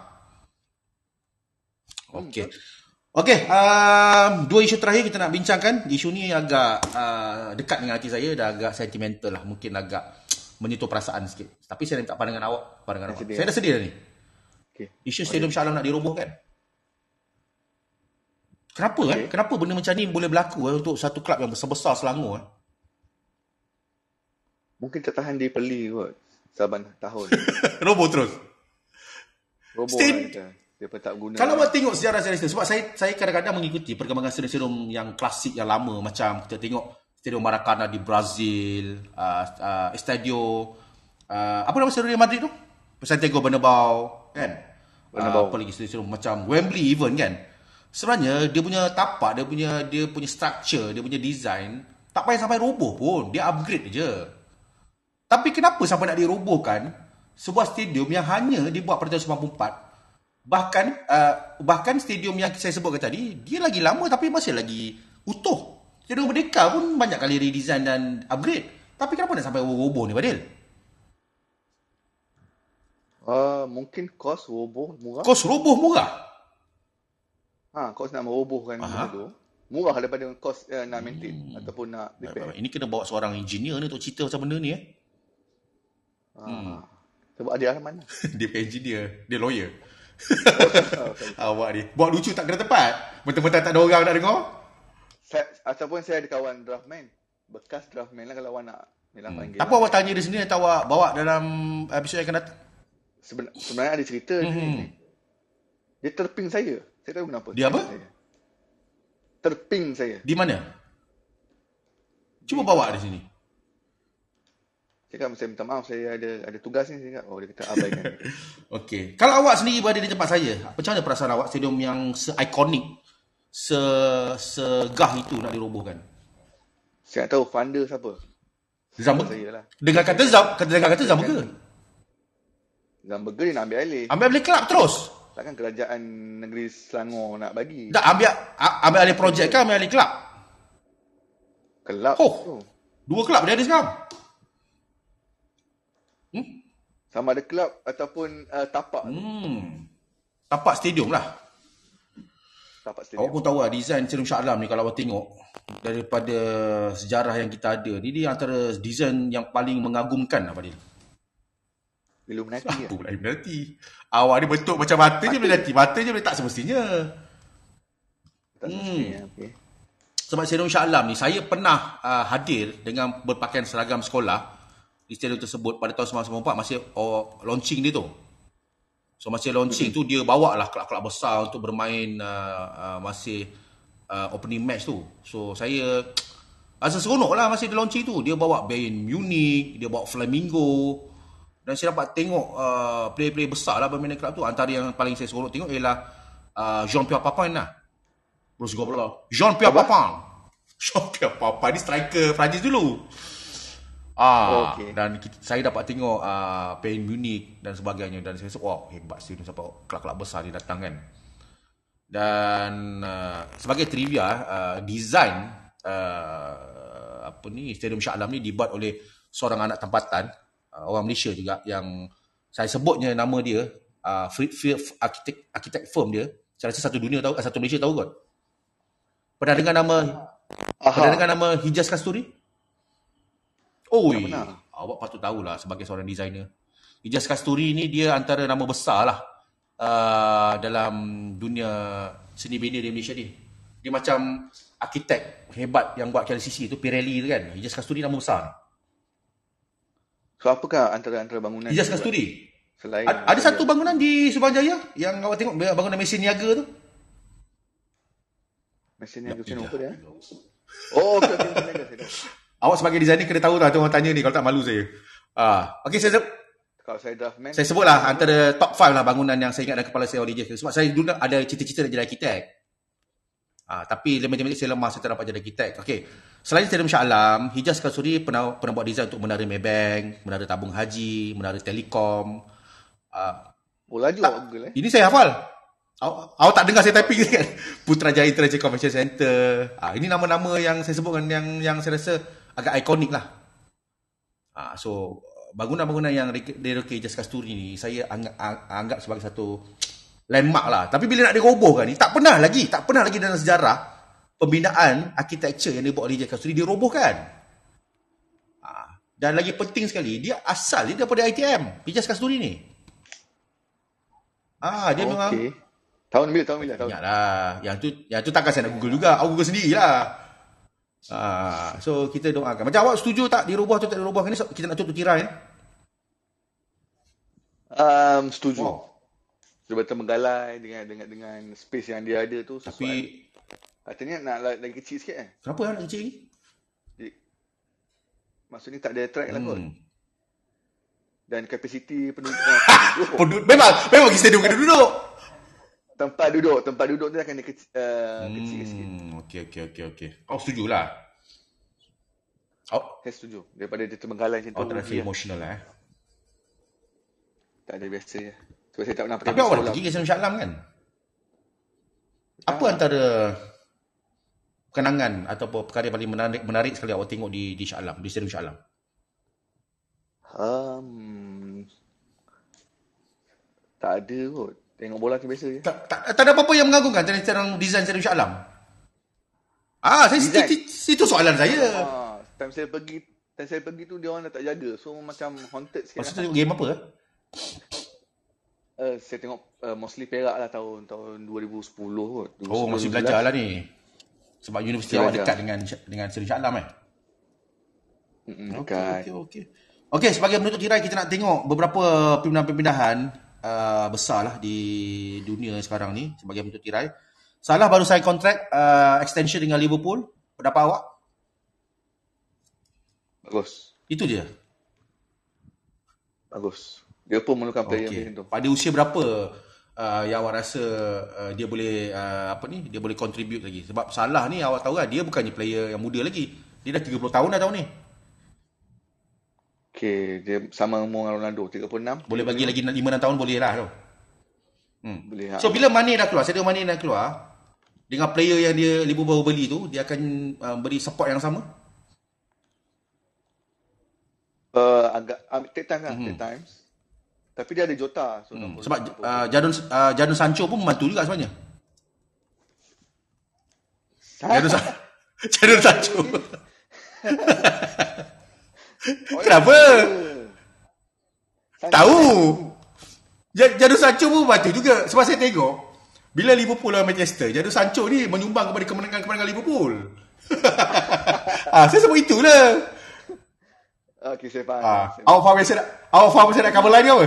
Okey. Okey, um, dua isu terakhir kita nak bincangkan. Isu ni agak uh, dekat dengan hati saya, dah agak sentimental lah. Mungkin agak menyentuh perasaan sikit. Tapi saya nak minta pandangan awak. Pandangan awak. Saya dah sedia dah ni. Okay. Isu Stadium Shah Alam nak dirobohkan. Kenapa okay. eh? Kenapa benda macam ni boleh berlaku eh, untuk satu klub yang besar-besar Selangor eh? Mungkin tertahan di Peli kot. Saban tahun. Roboh terus. Roboh Stadi- kan. Dia pun tak guna. Kalau awak tengok sejarah stadium, sebab saya saya kadang-kadang mengikuti perkembangan stadium yang klasik yang lama, macam kita tengok Stadium Maracana di Brazil, uh, uh, Estadio uh, apa nama stadium Madrid tu? Santiago Bernabeu kan? Bernabeu. Uh, apa lagi stadium macam Wembley even kan? Sebenarnya dia punya tapak, dia punya dia punya structure, dia punya design tak payah sampai roboh pun, dia upgrade je. Tapi kenapa sampai nak dirobohkan sebuah stadium yang hanya dibuat pada tahun sembilan puluh empat? Bahkan uh, bahkan stadium yang saya sebutkan tadi, dia lagi lama tapi masih lagi utuh. Stadium Merdeka pun banyak kali redesign dan upgrade. Tapi kenapa nak sampai roboh ni, Badil? Uh, mungkin kos roboh murah. Kos roboh murah? Ha, kos nak merobohkan benda tu murah daripada kos uh, nak maintain hmm. ataupun nak repair. Ini kena bawa seorang engineer ni untuk cerita macam benda ni eh. Ha. Hmm. Sebab dia arah mana? Dia engineer, dia lawyer. Awak ni buat lucu tak kena tepat. Mentang-mentang tak ada orang nak dengar. Saya, ataupun saya ada kawan draftman, bekas draftman lah kalau awak nak hmm. panggil. Apa awak tanya dia sendiri atau awak bawa dalam episod yang akan datang? Seben, sebenarnya ada cerita hmm. ni. Dia terping saya. Saya tahu kenapa. Dia apa? Saya. Terping saya. Di mana? Cuba bawa di sini. Saya kata, saya minta maaf, saya ada ada tugas ni. Saya kata, oh, dia kata abaikan. Okey. Kalau awak sendiri berada di tempat saya, macam mana perasaan awak stadium yang se-ikonik, se-segah itu nak dirobohkan? Saya tak tahu funder siapa. Zamberger lah. Dengan kata Zam, kata dengan kata Zamberger. Zamberger dia nak ambil alih. Ambil alih kelab terus. Takkan kerajaan negeri Selangor nak bagi. Tak ambil ambil alih projek ke ambil alih kelab? Kelab oh, tu. Dua kelab dia ada sekarang. Hmm? Sama ada kelab ataupun uh, tapak. Hmm. Tapak stadium lah. Tapak stadium. Awak pun tahu lah design Stadium Shah Alam ni, kalau awak tengok daripada sejarah yang kita ada ni, dia antara design yang paling mengagumkan apa dia? Illuminati ah, ya? Pula Illuminati. Awak ni bentuk macam mata je Illuminati. Mata je boleh tak semestinya. Tak semestinya, hmm. okay. sebab Stadium Shah Alam ni, saya pernah uh, hadir dengan berpakaian seragam sekolah di stadium tersebut pada tahun sembilan belas sembilan puluh empat, masih oh, launching dia tu. So masih launching mm-hmm. tu, dia bawa lah kelab-kelab besar untuk bermain uh, uh, masih uh, opening match tu. So saya rasa seronok lah masih di launching tu. Dia bawa Bayern Munich, dia bawa Flamingo. Dan saya dapat tengok uh, player-player besar lah bermain di kelab tu. Antara yang paling saya seronok tengok ialah uh, Jean-Pierre Papin lah. Terus gue pula. Jean-Pierre Papin. Jean-Pierre Papin ni striker Perancis dulu. Ah, okay. Dan kita, saya dapat tengok uh, Bayern Munich dan sebagainya. Dan saya rasa, wow, hebat sih. Sampai kelab-kelab besar dia datang kan. Dan uh, sebagai trivia, uh, design uh, apa ni, Stadium Shah Alam ni dibuat oleh seorang anak tempatan, uh, orang Malaysia juga, yang saya sebutnya nama dia, uh, Friedfield Architect, Architect Firm dia. Saya rasa satu dunia tahu, satu Malaysia tahu kot. Pernah dengar nama Aha. Pernah dengar nama Hijaz Kasturi? Oh, awak patut tahulah sebagai seorang designer. Hijaz Kasturi ni dia antara nama besar lah uh, dalam dunia seni bina di Malaysia ni. Dia macam arkitek hebat yang buat K L C C tu, Pirelli tu kan. Hijaz Kasturi nama besar. So apakah antara-antara bangunan Hijaz Kasturi? Selain A- ada satu bangunan di Subang Jaya yang awak tengok, bangunan mesin niaga tu. Mesin niaga macam apa dia? Oh, okey okey mesin niaga saya tahu. Awak sebagai designer kena tahu lah, tu orang tanya ni, kalau tak malu saya. Ah, okey, saya kalau saya draftman, saya sebutlah antara top lima lah bangunan yang saya ingat dalam kepala saya D J. Sebab saya dulu ada cita-cita nak jadi arkitek. Ah, tapi lama-lama saya lemah, saya tak dapat jadi arkitek. Okey. Selain Stadium Shah Alam, Hijaz Kasturi pernah pernah buat design untuk Menara Maybank, Menara Tabung Haji, Menara Telekom. Ah, oh, laju tak, Google eh. Ini saya hafal. Awak, awak tak dengar saya typing kan? Putrajaya International Convention Center. Ah, ini nama-nama yang saya sebutkan yang yang saya rasa agak ikonik lah. Ah, so bangunan-bangunan yang direkod Hijaz Kasturi ni saya anggap, anggap sebagai satu landmark lah. Tapi bila nak dirobohkan ni, tak pernah lagi, tak pernah lagi dalam sejarah pembinaan architecture yang dibuat oleh Hijaz Kasturi dirobohkan. Ah, dan lagi penting sekali, dia asal dia daripada I T M, Hijaz Kasturi ni. Ah, dia okay. memang tahun bila tahun bila tahun. Ingatlah, yang tu yang tu takkan saya nak Google juga. Aku Google sendirilah. Ah, so kita doakan. Macam awak setuju tak diubah atau tak diubah ni, kita nak tutup tirai? Um, setuju. Wow. Sebab termenggalai dengan dengan dengan space yang dia ada tu sesuai. Tapi artinya nak lagi kecil sikit kan? Kenapa nak kecil ni? Jadi, maksudnya tak ada track hmm. lah kot. Dan kapasiti penduduk. penduduk memang memang kita stadium kena duduk. Tempat duduk, tempat duduk tu akan kecil, uh, hmm, kecil sikit. Okey okey okey okey. Kau setujulah. Oh, saya setuju. Daripada dia terbengkalai macam tu. Oh, terasa emotional lah eh. Tak ada biasa je. Sebab saya tak pernah pergi. Tapi awak dah pergi ke Stadium Shah Alam kan? Apa ah. antara kenangan ataupun perkara yang paling menarik, menarik sekali awak tengok di di Shah Alam, di Stadium Shah Alam? Um, tak ada kot. Tengok bola tu biasa je. Tak, tak, tak ada apa-apa yang mengagumkan tentang design Stadium Shah Alam? Ah, saya, itu, itu soalan saya. Ah, time saya pergi, time saya pergi tu dia orang dah tak jaga. So macam haunted sikit. Maksudnya tengok game apa? Uh, saya tengok uh, mostly Perak lah tahun tahun dua ribu sepuluh kot. Oh, masih belajar lah ni. Sebab universiti awak dekat dengan dengan Stadium Shah Alam eh? Mm-mm, okay, okay, okay. Okey, sebagai penutup tirai kita nak tengok beberapa pindahan-pindahan Uh, besar lah di dunia sekarang ni sebagai bentuk tirai. Salah baru sign kontrak uh, extension dengan Liverpool. Pendapat awak? Bagus. Itu dia. Bagus. Dia pun memerlukan player okay. macam tu. Pada usia berapa uh, yang awak rasa uh, dia boleh uh, apa ni? Dia boleh contribute lagi? Sebab Salah ni awak tahu kan, dia bukannya player yang muda lagi. Dia dah tiga puluh tahun dah tahun ni. Okay, dia sama umur dengan Ronaldo, tiga puluh enam. Boleh bagi lagi lima enam tahun boleh lah tu. Hmm. Boleh. So bila Mane dah keluar, Sadio Mane dah keluar, dengan player yang dia Liverpool beli tu, dia akan uh, beri support yang sama? Uh, agak um, take time lah, mm-hmm. take times. Tapi dia ada Jota. So hmm. Sebab uh, Jadon uh, Jadon Sancho pun membantu juga sebenarnya. Jadon, Jadon Sancho. Oh, kenapa? Ya. Tahu. Jadon Sancho pun bantu juga. Sebab saya tengok bila Liverpool lawan Manchester, Jadon Sancho ni menyumbang kepada kemenangan-kemenangan Liverpool. ah, saya sebut itulah. Okey, saya faham. Ah, Saya awak faham saya nak, awak faham saya nak cover line ke apa?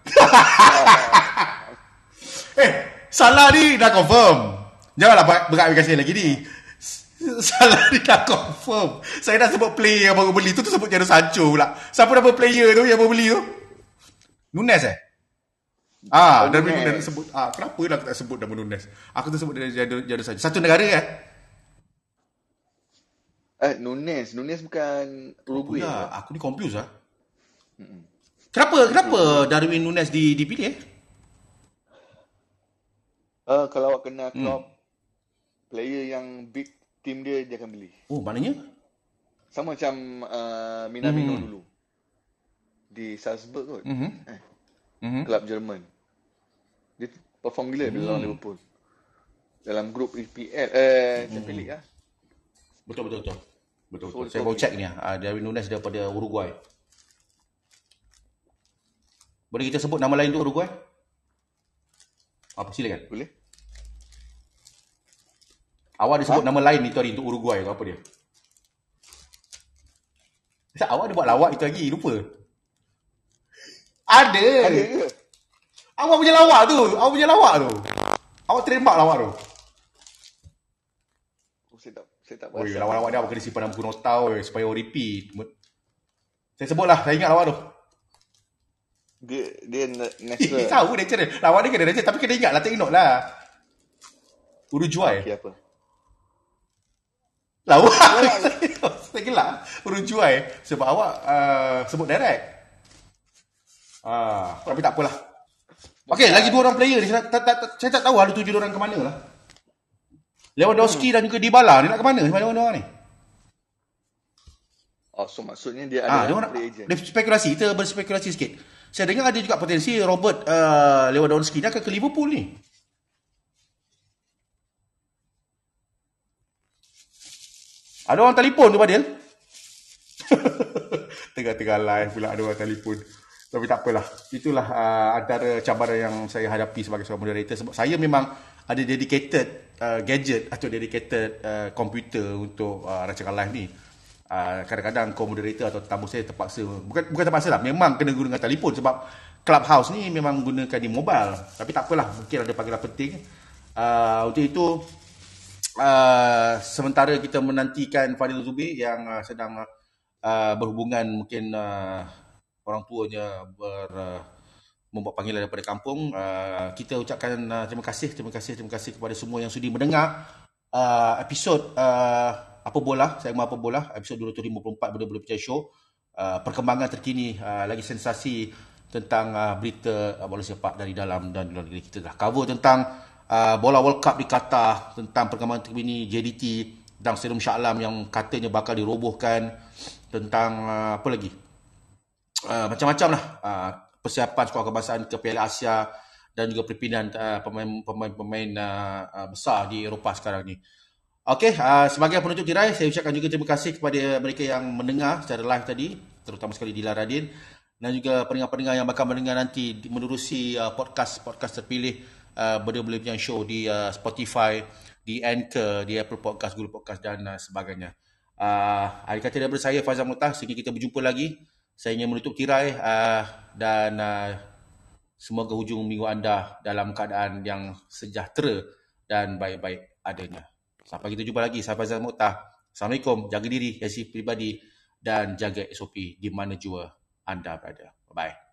eh, salah ni dah confirm. Janganlah berat-berat saya lagi ni. Salah ni dah confirm. Saya dah sebut player yang baru beli tu, tu sebut Jadon Sancho pula. Siapa nama player tu yang baru beli tu? Nunes eh? Ah, Oh, Darwin Nunes. Nunes sebut. Ah, kenapa lah aku tak sebut nama Nunes? Aku tu sebut dia Jadon Jadon Sancho. Satu negara eh? Eh, Nunes. Nunes bukan Uruguay. Ya, ke? aku ni confused lah. Kenapa kenapa Darwin Nunes di, dipilih eh? Uh, kalau awak kenal Hmm. Klopp, player yang big team dia, dia akan beli. Oh, maknanya? Sama macam uh, Minamino Hmm. dulu. Di Salzburg kot. Mhm. Eh, Mhm. Kelab Jerman. Dia perform gila bila lawan Hmm. Liverpool. Dalam grup E P L, eh, Champions League lah. Betul betul betul. Betul betul. So, Saya dia baru tahu check ni ah. Uh, Darwin Nunes daripada Uruguay. Boleh kita sebut nama lain tu Uruguay? Apa silakan. Boleh? Awak ada sebut nama lain itu hari untuk Uruguay tu apa dia? Kenapa awak ada buat lawak itu lagi? Lupa. Ada. Ada ke? Awak punya lawak tu. Awak punya lawak tu. Awak trademark lawak tu. Oh, saya tak, saya tak Oi, perasan. lawak-lawak dia awak kena simpan dalam buku nota oi, supaya awak repeat. Saya sebutlah, saya ingat lawak tu. Dia, dia na- Eh, natural. tahu dia cara. Lawak dia kena rasa tapi kena ingat lah, take note lah. Uruguay. Okey, apa? Lawak. Saya gelak. Uruguay. Sebab awak uh, sebut direct. Ah, tapi tak apalah. Okey, lagi dua orang player ni. Saya tak, tak, tak, saya tak tahu ada tuju orang ke mana lah. Lewandowski dan juga Dybala ni nak ke mana? Mana orang ni? Oh, so maksudnya dia Ah, dia ada orang free agent. dia spekulasi, kita berspekulasi sikit. Saya dengar ada juga potensi Robert uh, Lewandowski dia akan ke Liverpool ni. Ada orang telefon tu Badil. Tengah-tengah live pula ada orang telefon. Tapi tak apalah. Itulah uh, antara cabaran yang saya hadapi sebagai seorang moderator. Sebab saya memang ada dedicated uh, gadget atau dedicated uh, komputer untuk uh, rancangan live ni. Uh, kadang-kadang kau moderator atau tetamu saya terpaksa. Bukan bukan terpaksa lah. Memang kena gunakan telefon sebab Clubhouse ni memang gunakan di mobile. Tapi tak apalah. Mungkin ada panggilan penting. Uh, untuk itu, uh, sementara kita menantikan Fadil Zubir yang uh, sedang uh, berhubungan mungkin uh, orang tuanya ber, uh, membuat panggilan daripada kampung. Uh, kita ucapkan uh, terima kasih, terima kasih, terima kasih kepada semua yang sudi mendengar uh, episod uh, Apa Bola, saya Apa Bola, episod dua ratus lima puluh empat Benda Bola Bincang Show. Uh, perkembangan terkini, uh, lagi sensasi tentang uh, berita uh, bola sepak dari dalam dan luar negeri. Kita dah cover tentang uh, bola World Cup di Qatar, tentang perkembangan terkini J D T dan Stadium Shah Alam yang katanya bakal dirobohkan, tentang uh, apa lagi? Uh, macam-macam lah uh, persiapan skuad kebangsaan ke Piala Asia dan juga perpindahan uh, pemain-pemain uh, uh, besar di Eropah sekarang ni. Okey, uh, sebagai penutup tirai, saya ucapkan juga terima kasih kepada mereka yang mendengar secara live tadi, terutama sekali Dila Radin, dan juga pendengar-pendengar yang bakal mendengar nanti menerusi uh, podcast-podcast terpilih uh, Benda Bola Bincang Show di uh, Spotify, di Anchor, di Apple Podcast, Google Podcast dan uh, sebagainya. Uh, akhir kata daripada saya, Faizal Muhtah, sehingga kita berjumpa lagi. Saya ingin menutup tirai uh, dan uh, semoga hujung minggu anda dalam keadaan yang sejahtera dan baik-baik adanya. Sampai kita jumpa lagi. Saya Faizal Muhtah. Assalamualaikum. Jaga diri, jaga pribadi dan jaga S O P di mana jua anda berada. Bye-bye.